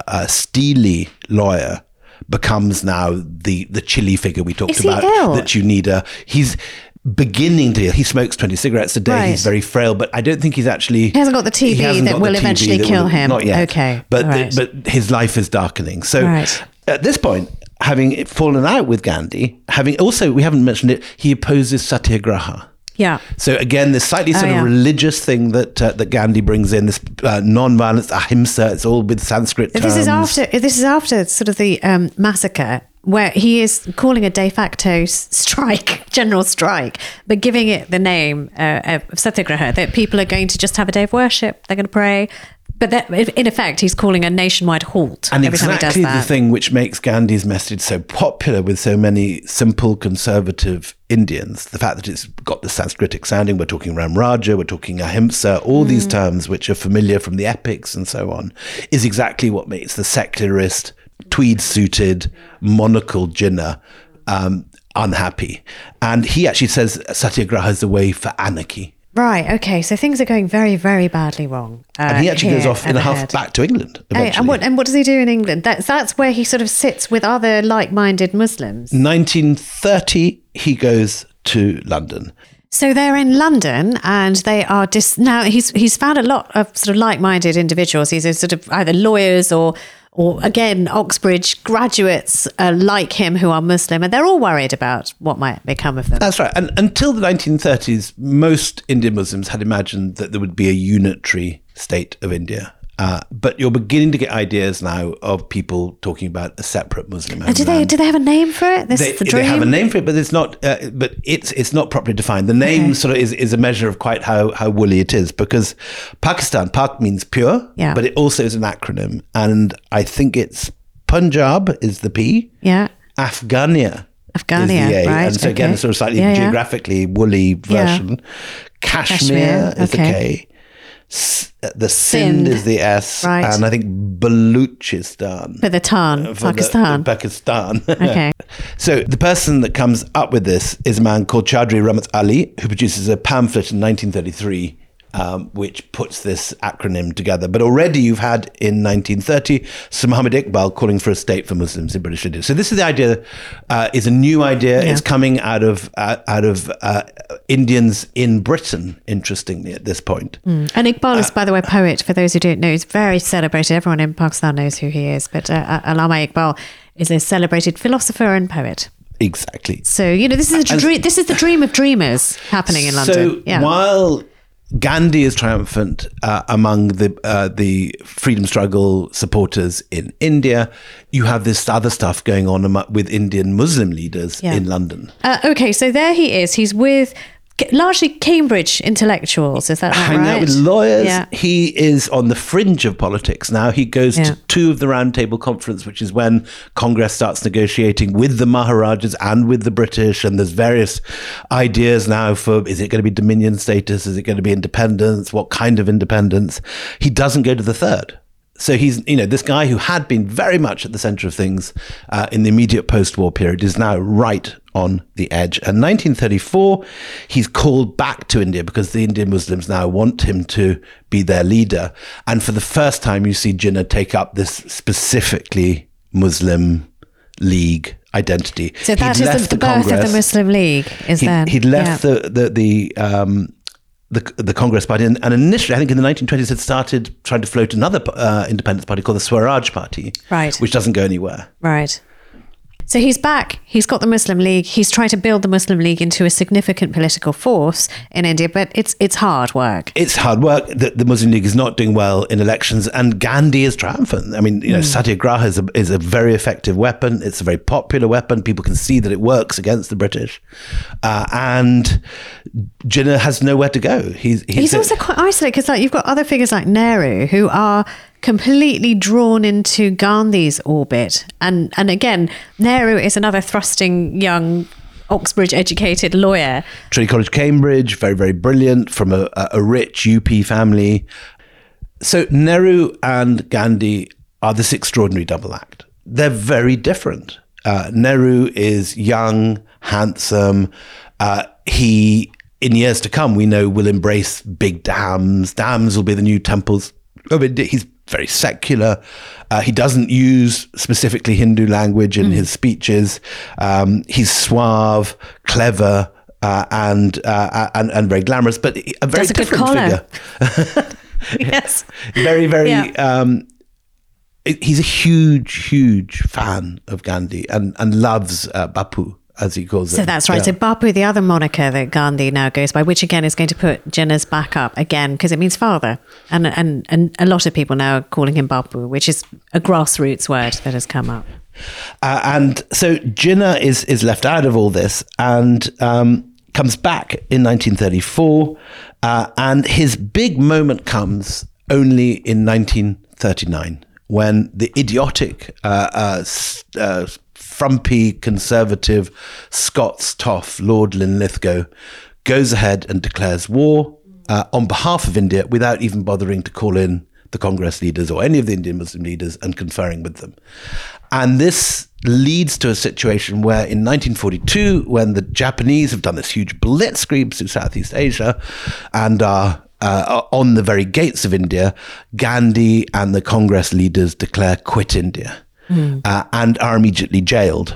steely lawyer becomes now the chilly figure we talked about. That you need he's beginning to, he smokes 20 cigarettes a day. Right. He's very frail, but I don't think he's actually, he hasn't got the TB that will eventually kill him. Not yet. Okay. But his life is darkening. So at this point, having fallen out with Gandhi, we haven't mentioned it, he opposes satyagraha. Yeah. So again, this slightly sort of religious thing that Gandhi brings in, this non-violence, ahimsa. It's all with Sanskrit terms. This is after sort of the massacre, where he is calling a de facto strike, general strike, but giving it the name of satyagraha, that people are going to just have a day of worship. They're going to pray. But that, in effect, he's calling a nationwide halt and every time he does that. And exactly the thing which makes Gandhi's message so popular with so many simple conservative Indians, the fact that it's got the Sanskritic sounding, we're talking Ram Raja, we're talking ahimsa, all these terms which are familiar from the epics and so on, is exactly what makes the secularist, tweed-suited, monocled Jinnah unhappy. And he actually says satyagraha is the way for anarchy. Right. Okay. So things are going very, very badly wrong. And he actually goes off in a huff back to England eventually. And what does he do in England? That's where he sort of sits with other like-minded Muslims. 1930, he goes to London. So they're in London, and they are now. He's found a lot of sort of like-minded individuals. He's a sort of either lawyers or again Oxbridge graduates like him who are Muslim, and they're all worried about what might become of them. That's right. And until the 1930s, most Indian Muslims had imagined that there would be a unitary state of India. But you're beginning to get ideas now of people talking about a separate Muslim homeland. Do they have a name for it? This is the dream? They have a name for it, but it's not. But it's not properly defined. The name sort of is a measure of quite how woolly it is, because Pakistan, Pak means pure, but it also is an acronym, and I think it's Punjab is the P, Afghania is the A, right? And so again, sort of slightly geographically woolly version. Kashmir is the K. The Sindh is the S, and I think Baluchistan. For the Tan, Pakistan. Pakistan. Okay. So the person that comes up with this is a man called Chaudhry Rahmat Ali, who produces a pamphlet in 1933, which puts this acronym together. But already you've had in 1930 Sir Muhammad Iqbal calling for a state for Muslims in British India. So this is the idea, is a new idea. It's coming out of Indians in Britain, interestingly, at this point. And Iqbal is, by the way, a poet. For those who don't know, he's very celebrated. Everyone in Pakistan knows who he is. But Allama Iqbal is a celebrated philosopher and poet. Exactly. So, this is the dream of dreamers happening in London. So while Gandhi is triumphant among the freedom struggle supporters in India, you have this other stuff going on with Indian Muslim leaders in London. Okay, so there he is. He's with largely Cambridge intellectuals, is that not right? Hanging out with lawyers. Yeah. He is on the fringe of politics now. He goes to two of the Round Table Conference, which is when Congress starts negotiating with the Maharajas and with the British, and there's various ideas now for, is it going to be dominion status? Is it going to be independence? What kind of independence? He doesn't go to the third. So he's, this guy who had been very much at the center of things in the immediate post-war period is now right on the edge. And 1934, he's called back to India because the Indian Muslims now want him to be their leader. And for the first time, you see Jinnah take up this specifically Muslim League identity. So that is the birth of the Muslim League, He'd left the Congress Party, and initially, I think in the 1920s, had started trying to float another independence party called the Swaraj Party, which doesn't go anywhere. Right. So he's back. He's got the Muslim League. He's trying to build the Muslim League into a significant political force in India, but it's hard work. It's hard work. The Muslim League is not doing well in elections, and Gandhi is triumphant. I mean, Satyagraha is a very effective weapon. It's a very popular weapon. People can see that it works against the British, and Jinnah has nowhere to go. He's also quite isolated because you've got other figures like Nehru who are completely drawn into Gandhi's orbit. And again, Nehru is another thrusting young Oxbridge educated lawyer. Trinity College, Cambridge, very, very brilliant, from a rich UP family. So Nehru and Gandhi are this extraordinary double act. They're very different. Nehru is young, handsome. He, in years to come, we know, will embrace big dams. Dams will be the new temples of India. He's very secular. He doesn't use specifically Hindu language in his speeches. He's suave, clever, and very glamorous, but a very different figure. Yes. Very, very. Yeah. He's a huge fan of Gandhi and loves Bapu, as he calls it. So that's right. Yeah. So Bapu, the other moniker that Gandhi now goes by, which again is going to put Jinnah's back up again because it means father. And a lot of people now are calling him Bapu, which is a grassroots word that has come up. And so Jinnah is left out of all this and comes back in 1934. And his big moment comes only in 1939 when the idiotic frumpy conservative Scots toff Lord Linlithgow goes ahead and declares war on behalf of India without even bothering to call in the Congress leaders or any of the Indian Muslim leaders and conferring with them. And this leads to a situation where in 1942, when the Japanese have done this huge blitzkrieg through Southeast Asia and are on the very gates of India, Gandhi and the Congress leaders declare quit India and are immediately jailed.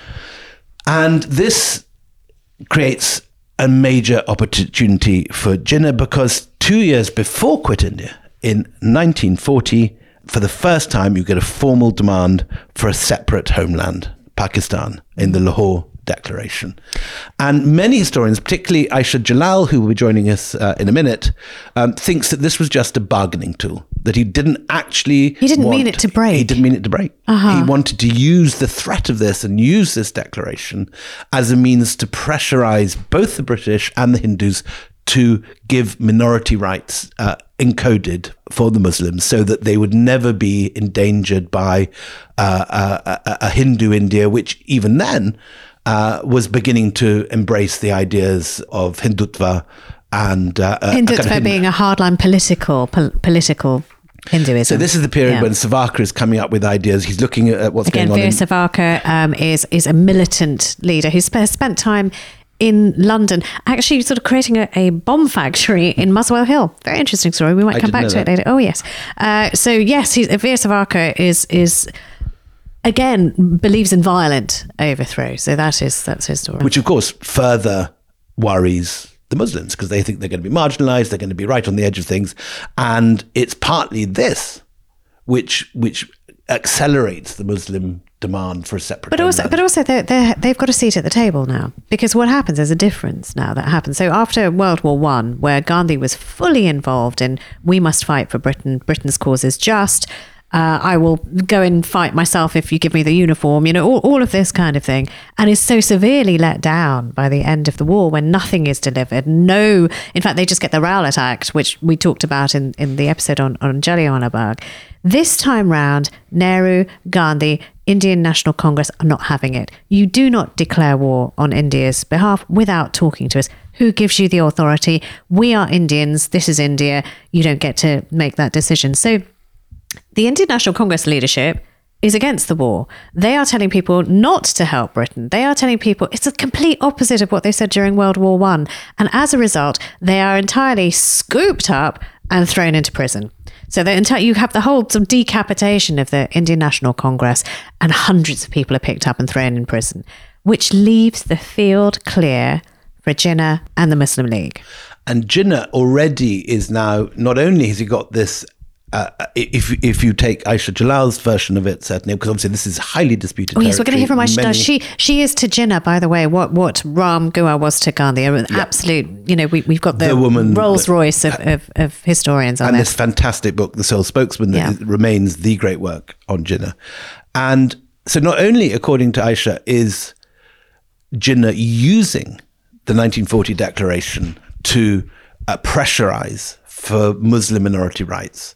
And this creates a major opportunity for Jinnah because 2 years before Quit India, in 1940, for the first time, you get a formal demand for a separate homeland, Pakistan, in the Lahore Declaration. And many historians, particularly Aisha Jalal, who will be joining us in a minute, thinks that this was just a bargaining tool, that he didn't mean it to break. He didn't mean it to break. He wanted to use the threat of this and use this declaration as a means to pressurize both the British and the Hindus to give minority rights encoded for the Muslims so that they would never be endangered by a Hindu India, which even then was beginning to embrace the ideas of Hindutva and Hindutva being a hardline political Hinduism. So this is the period when Savarkar is coming up with ideas. He's looking at what's going on. Veer Savarkar is a militant leader who spent time in London, actually sort of creating a bomb factory in Muswell Hill. Very interesting story. We might come back to it later. Oh, yes. So, yes, Veer Savarkar is again, believes in violent overthrow. So that's his story. Which, of course, further worries the Muslims because they think they're going to be marginalized, they're going to be right on the edge of things. And it's partly this which accelerates the Muslim demand for a separate homeland. But also they've got a seat at the table now, because what happens, there's a difference now that happens. So after World War I, where Gandhi was fully involved in, we must fight for Britain, Britain's cause is just, I will go and fight myself if you give me the uniform, all of this kind of thing, and is so severely let down by the end of the war when nothing is delivered. In fact, they just get the Rowlatt Act, which we talked about in the episode on Jallianwala Bagh. This time round, Nehru, Gandhi, Indian National Congress are not having it. You do not declare war on India's behalf without talking to us. Who gives you the authority? We are Indians. This is India. You don't get to make that decision. So the Indian National Congress leadership is against the war. They are telling people not to help Britain. They are telling people it's the complete opposite of what they said during World War I. And as a result, they are entirely scooped up and thrown into prison. So you have the whole sort of decapitation of the Indian National Congress, and hundreds of people are picked up and thrown in prison, which leaves the field clear for Jinnah and the Muslim League. And Jinnah already is now, not only has he got this, if you take Aisha Jalal's version of it, certainly, because obviously this is highly disputed. Oh yes, we're going to hear from Aisha Jalal. She is to Jinnah, by the way, what Ram Gua was to Gandhi. Absolute, we've got the woman, Rolls Royce of historians on this fantastic book, The Sole Spokesman, that remains the great work on Jinnah. And so not only, according to Aisha, is Jinnah using the 1940 declaration to pressurize for Muslim minority rights,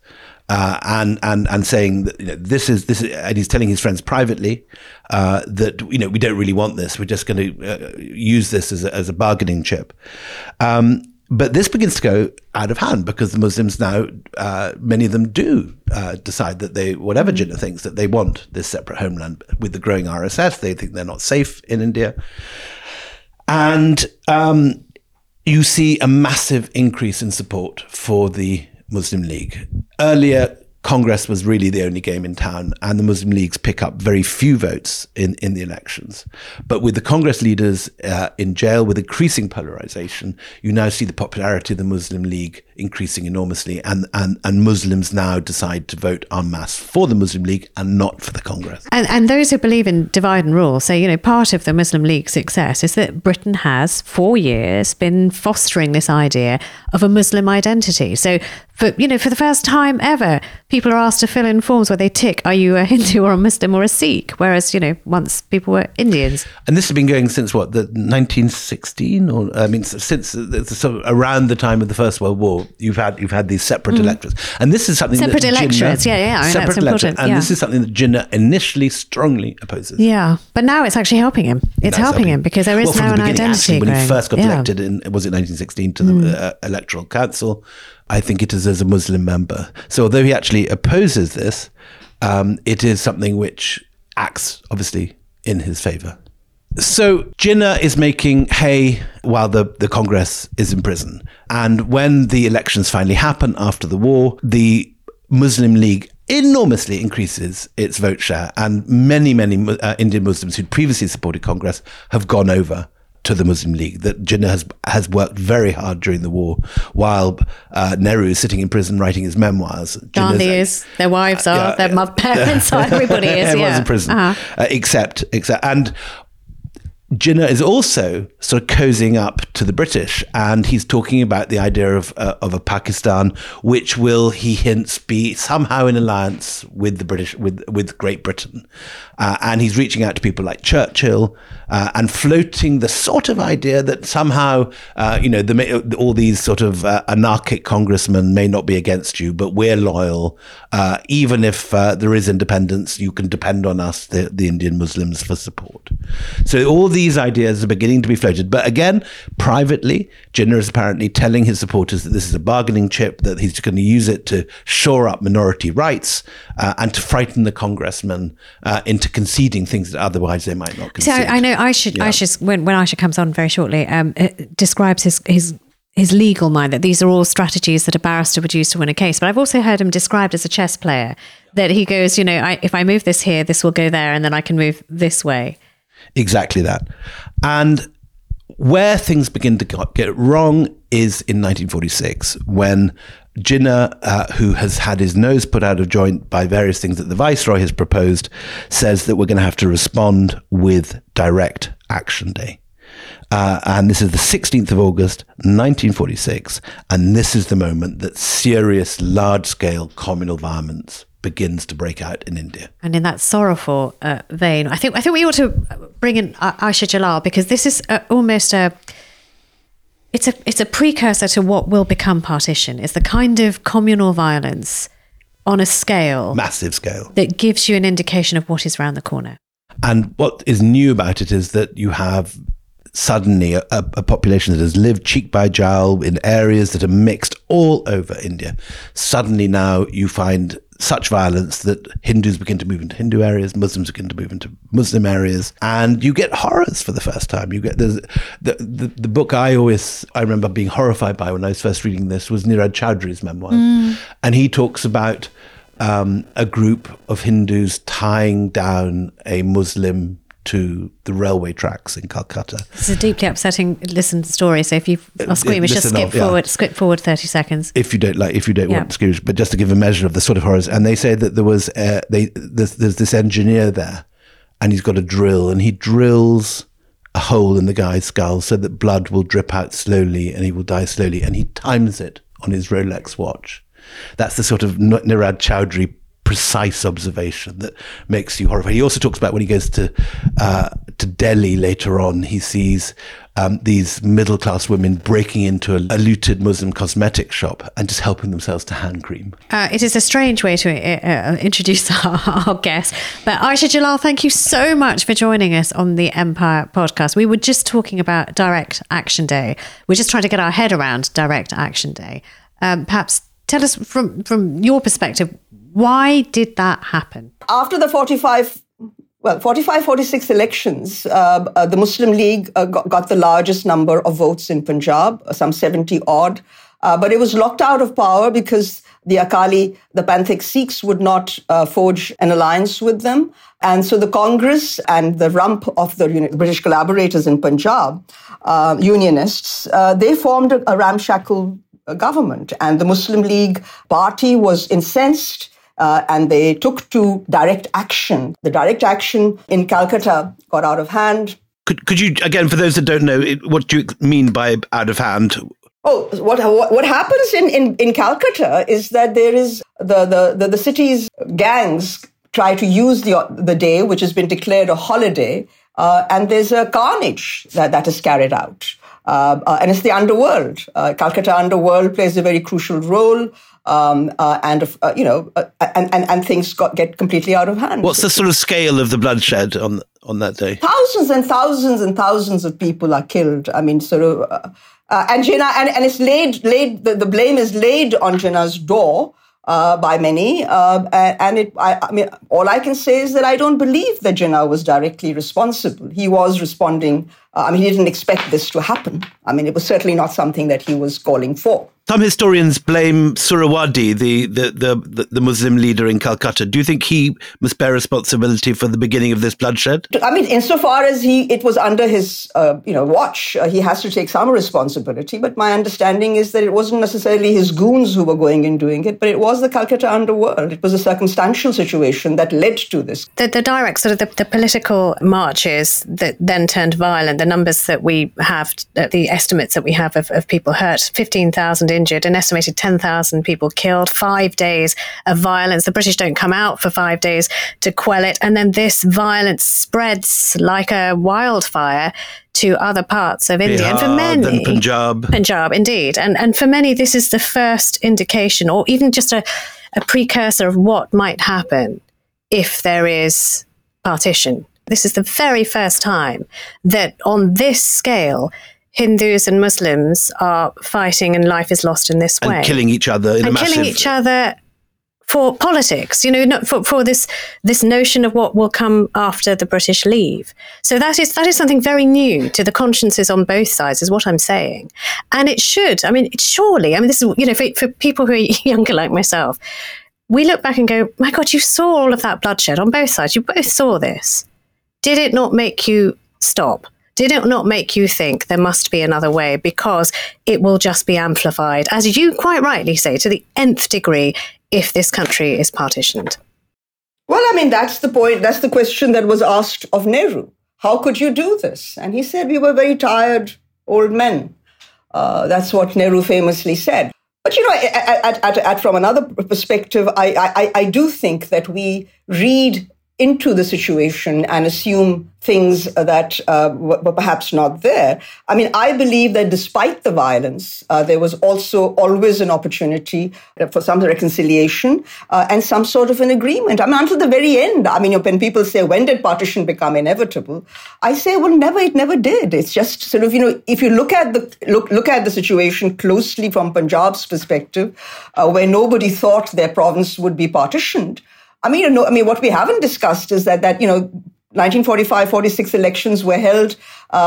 and saying that this is, and he's telling his friends privately that we don't really want this. We're just going to use this as a bargaining chip. But this begins to go out of hand because the Muslims now, many of them do decide that whatever Jinnah thinks, that they want this separate homeland. With the growing RSS, they think they're not safe in India, and you see a massive increase in support for the Muslim League. Earlier, Congress was really the only game in town, and the Muslim Leagues pick up very few votes in the elections. But with the Congress leaders in jail, with increasing polarization, you now see the popularity of the Muslim League increasing enormously, and Muslims now decide to vote en masse for the Muslim League and not for the Congress. And those who believe in divide and rule say, part of the Muslim League's success is that Britain has, for years, been fostering this idea of a Muslim identity. So for the first time ever, people are asked to fill in forms where they tick, are you a Hindu or a Muslim or a Sikh? Whereas, once people were Indians. And this has been going since the 1916, since sort of around the time of the First World War. You've had these separate electorates, and this is something separate electorates. Separate electorates, and this is something that Jinnah initially strongly opposes. Yeah, but now it's actually helping him. It's helping him because there is now an identity. When he first got elected in, was it 1916, to the electoral council, I think it is as a Muslim member. So although he actually opposes this, it is something which acts, obviously, in his favour. So Jinnah is making hay while the Congress is in prison. And when the elections finally happen after the war, the Muslim League enormously increases its vote share. And many Indian Muslims who'd previously supported Congress have gone over to the Muslim League. That Jinnah has worked very hard during the war while Nehru is sitting in prison writing his memoirs. Gandhi is, their wives are, their parents are, everybody is. Everyone's in prison, except. And Jinnah is also sort of cozying up to the British, and he's talking about the idea of a Pakistan, which will, he hints, be somehow in alliance with the British, with Great Britain. And he's reaching out to people like Churchill and floating the sort of idea that somehow, all these sort of anarchic congressmen may not be against you, but we're loyal. Even if there is independence, you can depend on us, the Indian Muslims, for support. So all these ideas are beginning to be floated. But again, privately, Jinnah is apparently telling his supporters that this is a bargaining chip, that he's going to use it to shore up minority rights and to frighten the congressmen into conceding things that otherwise they might not concede. So I know Aisha, when Aisha comes on very shortly, describes his legal mind, that these are all strategies that a barrister would use to win a case. But I've also heard him described as a chess player, that he goes, if I move this here, this will go there, and then I can move this way. Exactly that. And where things begin to get wrong is in 1946, when Jinnah, who has had his nose put out of joint by various things that the Viceroy has proposed, says that we're going to have to respond with Direct Action Day. And this is the 16th of August, 1946. And this is the moment that serious, large-scale communal violence begins to break out in India. And in that sorrowful vein, I think we ought to bring in Aisha Jalal, because this is almost it's a precursor to what will become partition. It's the kind of communal violence on a scale, massive scale, that gives you an indication of what is around the corner. And what is new about it is that you have suddenly a population that has lived cheek by jowl in areas that are mixed all over India. Suddenly now you find such violence that Hindus begin to move into Hindu areas, Muslims begin to move into Muslim areas, and you get horrors for the first time. You get the book I remember being horrified by when I was first reading this was Nirad Chaudhry's memoirs, and he talks about a group of Hindus tying down a Muslim to the railway tracks in Calcutta. It's a deeply upsetting story. So if you are squeamish, just skip forward 30 seconds. If you don't want squeamish, but just to give a measure of the sort of horrors. And they say that there was there's this engineer there, and he's got a drill, and he drills a hole in the guy's skull so that blood will drip out slowly, and he will die slowly, and he times it on his Rolex watch. That's the sort of Nirad Chaudhry precise observation that makes you horrified. He also talks about when he goes to Delhi later on, he sees these middle-class women breaking into a looted Muslim cosmetic shop and just helping themselves to hand cream. It is a strange way to introduce our guest. But Aisha Jalal, thank you so much for joining us on the Empire podcast. We were just talking about Direct Action Day. We're just trying to get our head around Direct Action Day. Perhaps tell us from your perspective, why did that happen? After the 45-46 elections, the Muslim League got the largest number of votes in Punjab, some 70 odd. But it was locked out of power because the Akali, the Panthic Sikhs, would not forge an alliance with them. And so the Congress and the rump of the British collaborators in Punjab, unionists, they formed a ramshackle government. And the Muslim League party was incensed. And they took to direct action. The direct action in Calcutta got out of hand. Could you, again, for those that don't know, what do you mean by out of hand? Oh, what happens in Calcutta is that there is the city's gangs try to use the day, which has been declared a holiday, and there's a carnage that is carried out. And it's the underworld. Calcutta underworld plays a very crucial role. and things get completely out of hand. What's the sort of scale of the bloodshed on that day? Thousands and thousands and thousands of people are killed. I mean, sort of, and Jinnah, and it's laid. The blame is laid on Jinnah's door by many, I mean, all I can say is that I don't believe that Jinnah was directly responsible. He was responding. He didn't expect this to happen. I mean, it was certainly not something that he was calling for. Some historians blame Suhrawardy, the Muslim leader in Calcutta. Do you think he must bear responsibility for the beginning of this bloodshed? I mean, insofar as it was under his watch, he has to take some responsibility. But my understanding is that it wasn't necessarily his goons who were going and doing it, but it was the Calcutta underworld. It was a circumstantial situation that led to this. The direct sort of the political marches that then turned violent. The numbers that we have, the estimates that we have of people hurt, 15,000 injured, an estimated 10,000 people killed, 5 days of violence. The British don't come out for 5 days to quell it. And then this violence spreads like a wildfire to other parts of India. And for many, then Punjab, indeed. And for many, this is the first indication, or even just a precursor of what might happen if there is partition. This is the very first time that on this scale, Hindus and Muslims are fighting and life is lost in this way. And killing each other in a massive... killing each other for politics, not for this notion of what will come after the British leave. So that is something very new to the consciences on both sides, is what I'm saying. And it should, surely, this is, for people who are younger like myself, we look back and go, my God, you saw all of that bloodshed on both sides. You both saw this. Did it not make you stop? Did it not make you think there must be another way, because it will just be amplified, as you quite rightly say, to the nth degree if this country is partitioned? Well, that's the point. That's the question that was asked of Nehru. How could you do this? And he said, we were very tired old men. That's what Nehru famously said. But, from another perspective, I do think that we read into the situation and assume things that were perhaps not there. I believe that despite the violence, there was also always an opportunity for some reconciliation and some sort of an agreement. Until the very end. When people say, when did partition become inevitable? I say, well, never. It never did. It's just sort of, if you look at the situation closely from Punjab's perspective, where nobody thought their province would be partitioned. What we haven't discussed is that 1945-46 elections were held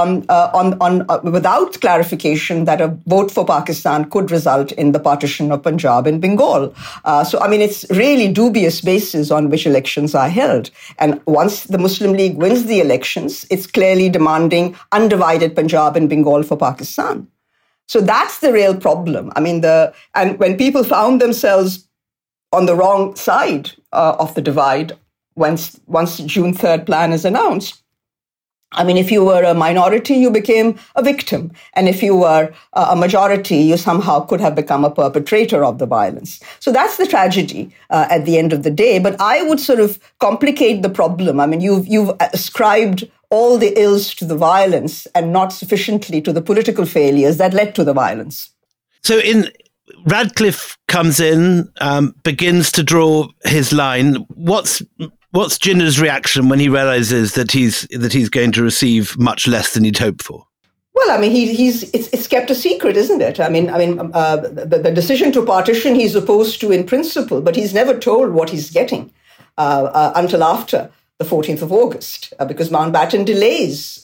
without clarification that a vote for Pakistan could result in the partition of Punjab and Bengal. It's really dubious basis on which elections are held. And once the Muslim League wins the elections, it's clearly demanding undivided Punjab and Bengal for Pakistan. So that's the real problem. And when people found themselves on the wrong side of the divide, once June 3rd plan is announced, if you were a minority, you became a victim. And if you were a majority, you somehow could have become a perpetrator of the violence. So that's the tragedy at the end of the day. But I would sort of complicate the problem. You've ascribed all the ills to the violence and not sufficiently to the political failures that led to the violence. So Radcliffe comes in, begins to draw his line. What's Jinnah's reaction when he realizes that he's going to receive much less than he'd hoped for? Well, it's kept a secret, isn't it? The decision to partition he's opposed to in principle, but he's never told what he's getting until after the 14th of August, because Mountbatten delays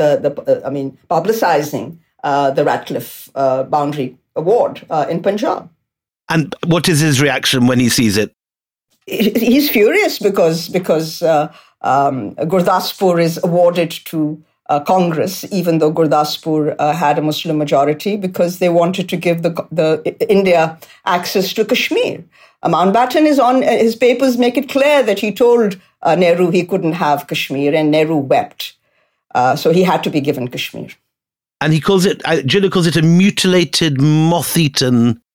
publicizing the Radcliffe boundary award in Punjab. And what is his reaction when he sees it? He's furious because Gurdaspur is awarded to Congress, even though Gurdaspur had a Muslim majority, because they wanted to give the India access to Kashmir. Mountbatten is on his papers make it clear that he told Nehru he couldn't have Kashmir, and Nehru wept. So he had to be given Kashmir. And Jinnah calls it a mutilated, moth-eaten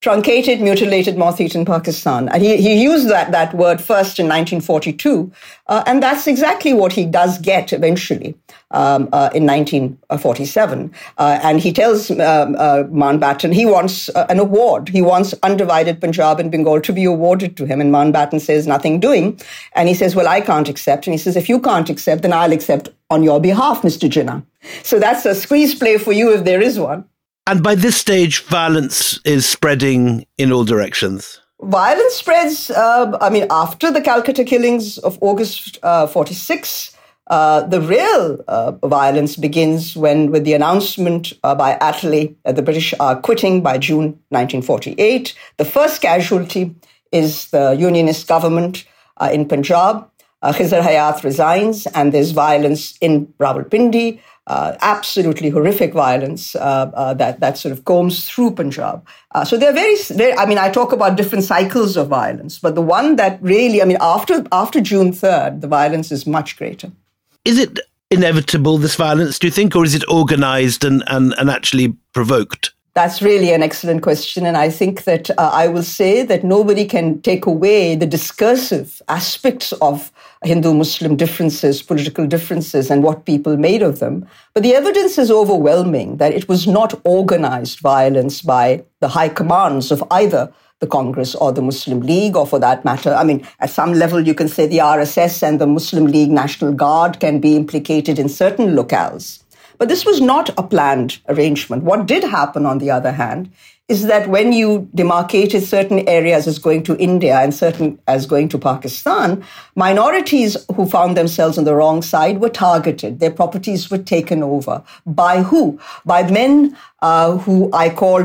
truncated, mutilated, moth-eaten Pakistan. And he used that word first in 1942, and that's exactly what he does get eventually in 1947. And he tells Mountbatten he wants an award. He wants undivided Punjab and Bengal to be awarded to him. And Mountbatten says, nothing doing. And he says, well, I can't accept. And he says, if you can't accept, then I'll accept on your behalf, Mr. Jinnah. So that's a squeeze play for you if there is one. And by this stage, violence is spreading in all directions. Violence spreads, after the Calcutta killings of August 46, the real violence begins with the announcement by Attlee that the British are quitting by June 1948. The first casualty is the Unionist government in Punjab. Khizr Hayat resigns, and there's violence in Rawalpindi. Absolutely horrific violence that sort of combs through Punjab. So they're very, I talk about different cycles of violence, but the one that really, after June 3rd, the violence is much greater. Is it inevitable, this violence, do you think, or is it organized and actually provoked? That's really an excellent question. And I think that I will say that nobody can take away the discursive aspects of Hindu-Muslim differences, political differences, and what people made of them. But the evidence is overwhelming that it was not organized violence by the high commands of either the Congress or the Muslim League, or for that matter, at some level you can say the RSS and the Muslim League National Guard can be implicated in certain locales. But this was not a planned arrangement. What did happen, on the other hand, is that when you demarcated certain areas as going to India and certain as going to Pakistan, minorities who found themselves on the wrong side were targeted. Their properties were taken over. By who? By men who I call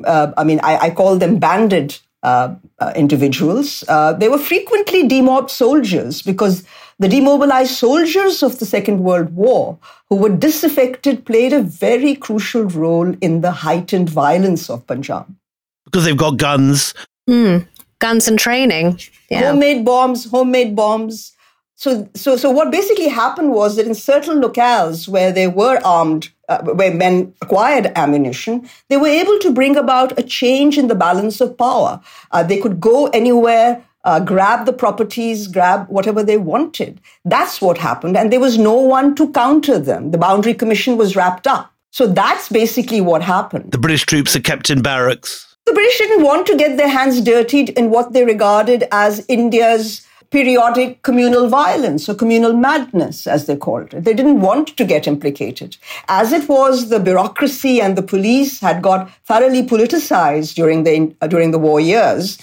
I call them banded individuals. They were frequently demobbed soldiers, because the demobilized soldiers of the Second World War who were disaffected played a very crucial role in the heightened violence of Punjab. Because they've got guns. Guns and training. Yeah. Homemade bombs. So what basically happened was that in certain locales where they were armed, where men acquired ammunition, they were able to bring about a change in the balance of power. They could go anywhere, grab the properties, grab whatever they wanted. That's what happened. And there was no one to counter them. The Boundary Commission was wrapped up. So that's basically what happened. The British troops are kept in barracks. The British didn't want to get their hands dirtied in what they regarded as India's periodic communal violence or communal madness, as they called it. They didn't want to get implicated. As it was, the bureaucracy and the police had got thoroughly politicized during the war years.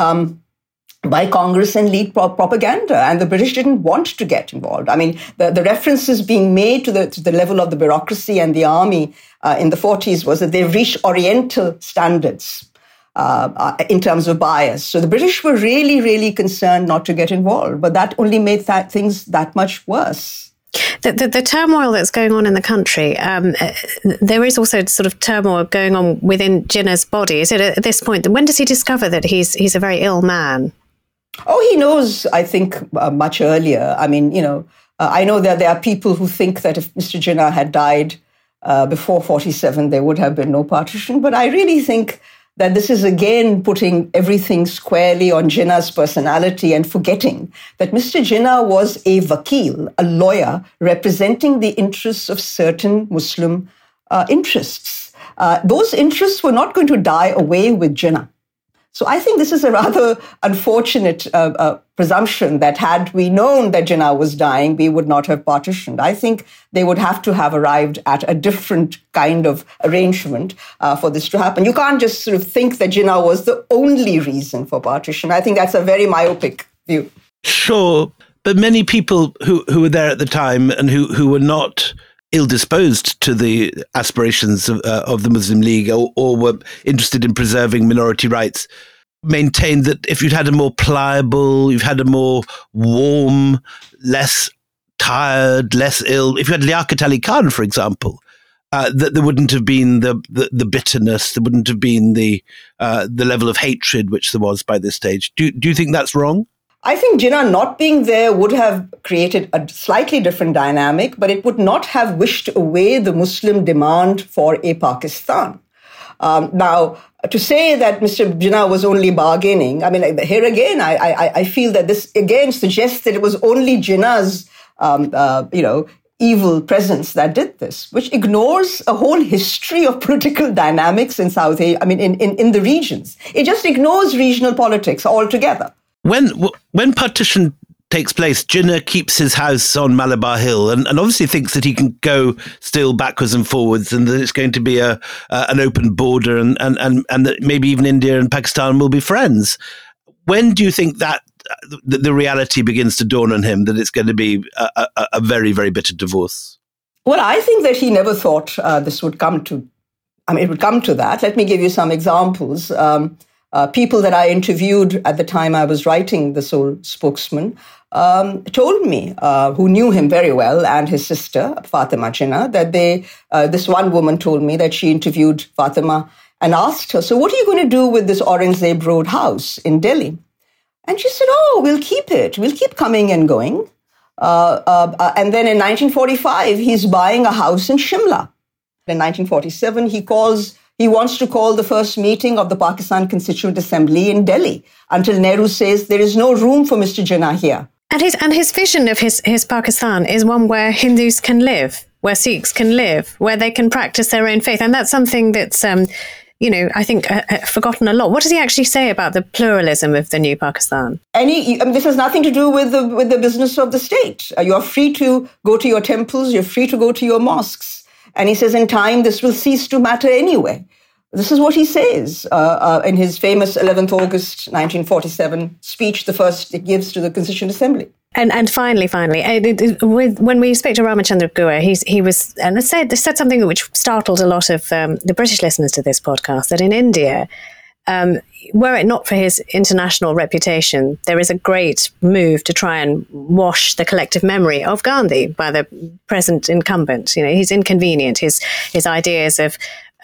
By Congress and League propaganda, and the British didn't want to get involved. The references being made to the level of the bureaucracy and the army in the 40s was that they've reached Oriental standards in terms of bias. So the British were really, really concerned not to get involved, but that only made things that much worse. The turmoil that's going on in the country, there is also sort of turmoil going on within Jinnah's body. Is it at this point? When does he discover that he's a very ill man? Oh, he knows, I think, much earlier. I know that there are people who think that if Mr. Jinnah had died before 47, there would have been no partition. But I really think that this is again putting everything squarely on Jinnah's personality and forgetting that Mr. Jinnah was a vakil, a lawyer representing the interests of certain Muslim interests. Those interests were not going to die away with Jinnah. So I think this is a rather unfortunate presumption that had we known that Jinnah was dying, we would not have partitioned. I think they would have to have arrived at a different kind of arrangement for this to happen. You can't just sort of think that Jinnah was the only reason for partition. I think that's a very myopic view. Sure, but many people who were there at the time and who were not ill-disposed to the aspirations of the Muslim League or were interested in preserving minority rights maintained that if you'd had a more pliable, you've had a more warm, less tired, less ill, if you had Liaquat Ali Khan, for example, that there wouldn't have been the bitterness, there wouldn't have been the level of hatred which there was by this stage. Do you think that's wrong? I think Jinnah not being there would have created a slightly different dynamic, but it would not have wished away the Muslim demand for a Pakistan. Now, to say that Mr. Jinnah was only bargaining, I mean, here again, I feel that this again suggests that it was only Jinnah's, evil presence that did this, which ignores a whole history of political dynamics in South Asia, in the regions. It just ignores regional politics altogether. When partition takes place, Jinnah keeps his house on Malabar Hill and obviously thinks that he can go still backwards and forwards and that it's going to be an open border and that maybe even India and Pakistan will be friends. When do you think that the reality begins to dawn on him that it's going to be a very, very bitter divorce? Well, I think that he never thought this would come to, it would come to that. Let me give you some examples. People that I interviewed at the time I was writing The Sole Spokesman told me, who knew him very well, and his sister, Fatima Jinnah, that this one woman told me that she interviewed Fatima and asked her, so what are you going to do with this Aurangzeb Road house in Delhi? And she said, we'll keep it. We'll keep coming and going. And then in 1945, he's buying a house in Shimla. In 1947, he wants to call the first meeting of the Pakistan Constituent Assembly in Delhi until Nehru says there is no room for Mr. Jinnah here. And his vision of his Pakistan is one where Hindus can live, where Sikhs can live, where they can practice their own faith. And that's something that's, I think forgotten a lot. What does he actually say about the pluralism of the new Pakistan? This has nothing to do with the business of the state. You're free to go to your temples. You're free to go to your mosques. And he says in time, this will cease to matter anyway. This is what he says in his famous 11th August 1947 speech, the first it gives to the Constituent Assembly. And finally, when we spoke to Ramachandra Guha, he was and said something which startled a lot of the British listeners to this podcast, that in India, were it not for his international reputation, there is a great move to try and wash the collective memory of Gandhi by the present incumbent. He's inconvenient. His ideas of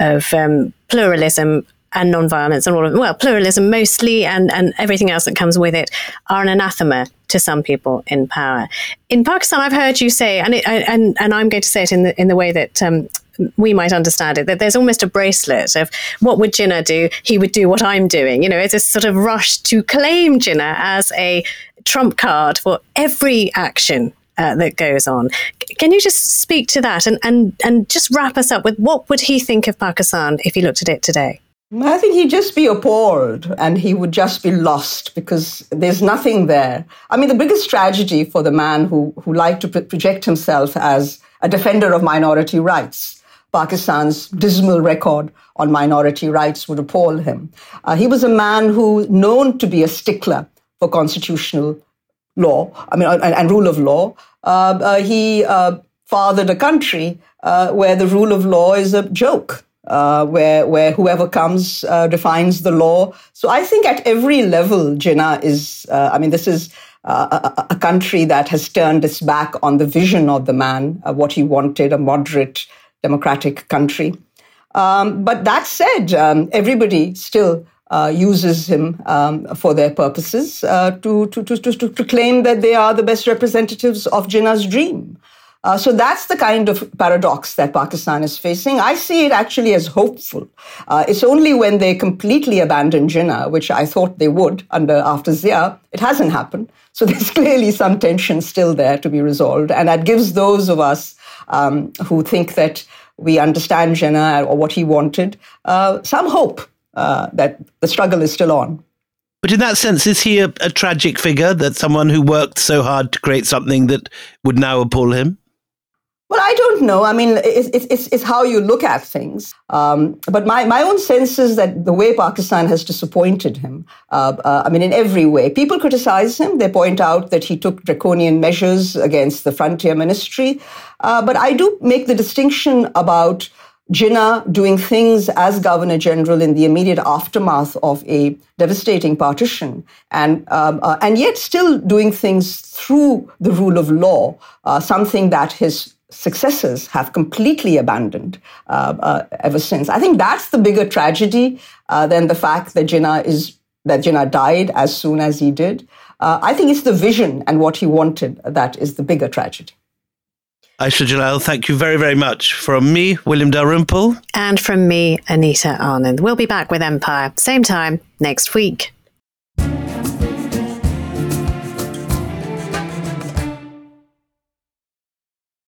pluralism and non-violence and all of it, well, pluralism mostly and everything else that comes with it, are an anathema to some people in power. In Pakistan, I've heard you say, and I'm going to say it in the way that we might understand it, that there's almost a bracelet of what would Jinnah do? He would do what I'm doing. It's a sort of rush to claim Jinnah as a trump card for every action that goes on. Can you just speak to that and just wrap us up with what would he think of Pakistan if he looked at it today? I think he'd just be appalled and he would just be lost because there's nothing there. The biggest tragedy for the man who liked to project himself as a defender of minority rights, Pakistan's dismal record on minority rights would appall him. He was a man who, known to be a stickler for constitutional law, and rule of law. He fathered a country where the rule of law is a joke. Where whoever comes defines the law. So I think at every level, Jinnah is, this is a country that has turned its back on the vision of the man, what he wanted, a moderate, democratic country. But that said, everybody still uses him for their purposes to claim that they are the best representatives of Jinnah's dream. So that's the kind of paradox that Pakistan is facing. I see it actually as hopeful. It's only when they completely abandon Jinnah, which I thought they would after Zia, it hasn't happened. So there's clearly some tension still there to be resolved. And that gives those of us who think that we understand Jinnah or what he wanted some hope that the struggle is still on. But in that sense, is he a tragic figure, that someone who worked so hard to create something that would now appall him? Well, I don't know. It's how you look at things. But my own sense is that the way Pakistan has disappointed him, in every way. People criticize him. They point out that he took draconian measures against the frontier ministry. But I do make the distinction about Jinnah doing things as Governor General in the immediate aftermath of a devastating partition, and yet still doing things through the rule of law, something that his successors have completely abandoned ever since. I think that's the bigger tragedy than the fact that Jinnah died as soon as he did. I think it's the vision and what he wanted that is the bigger tragedy. Ayesha Jalal, thank you very, very much. From me, William Dalrymple. And from me, Anita Anand. We'll be back with Empire, same time next week.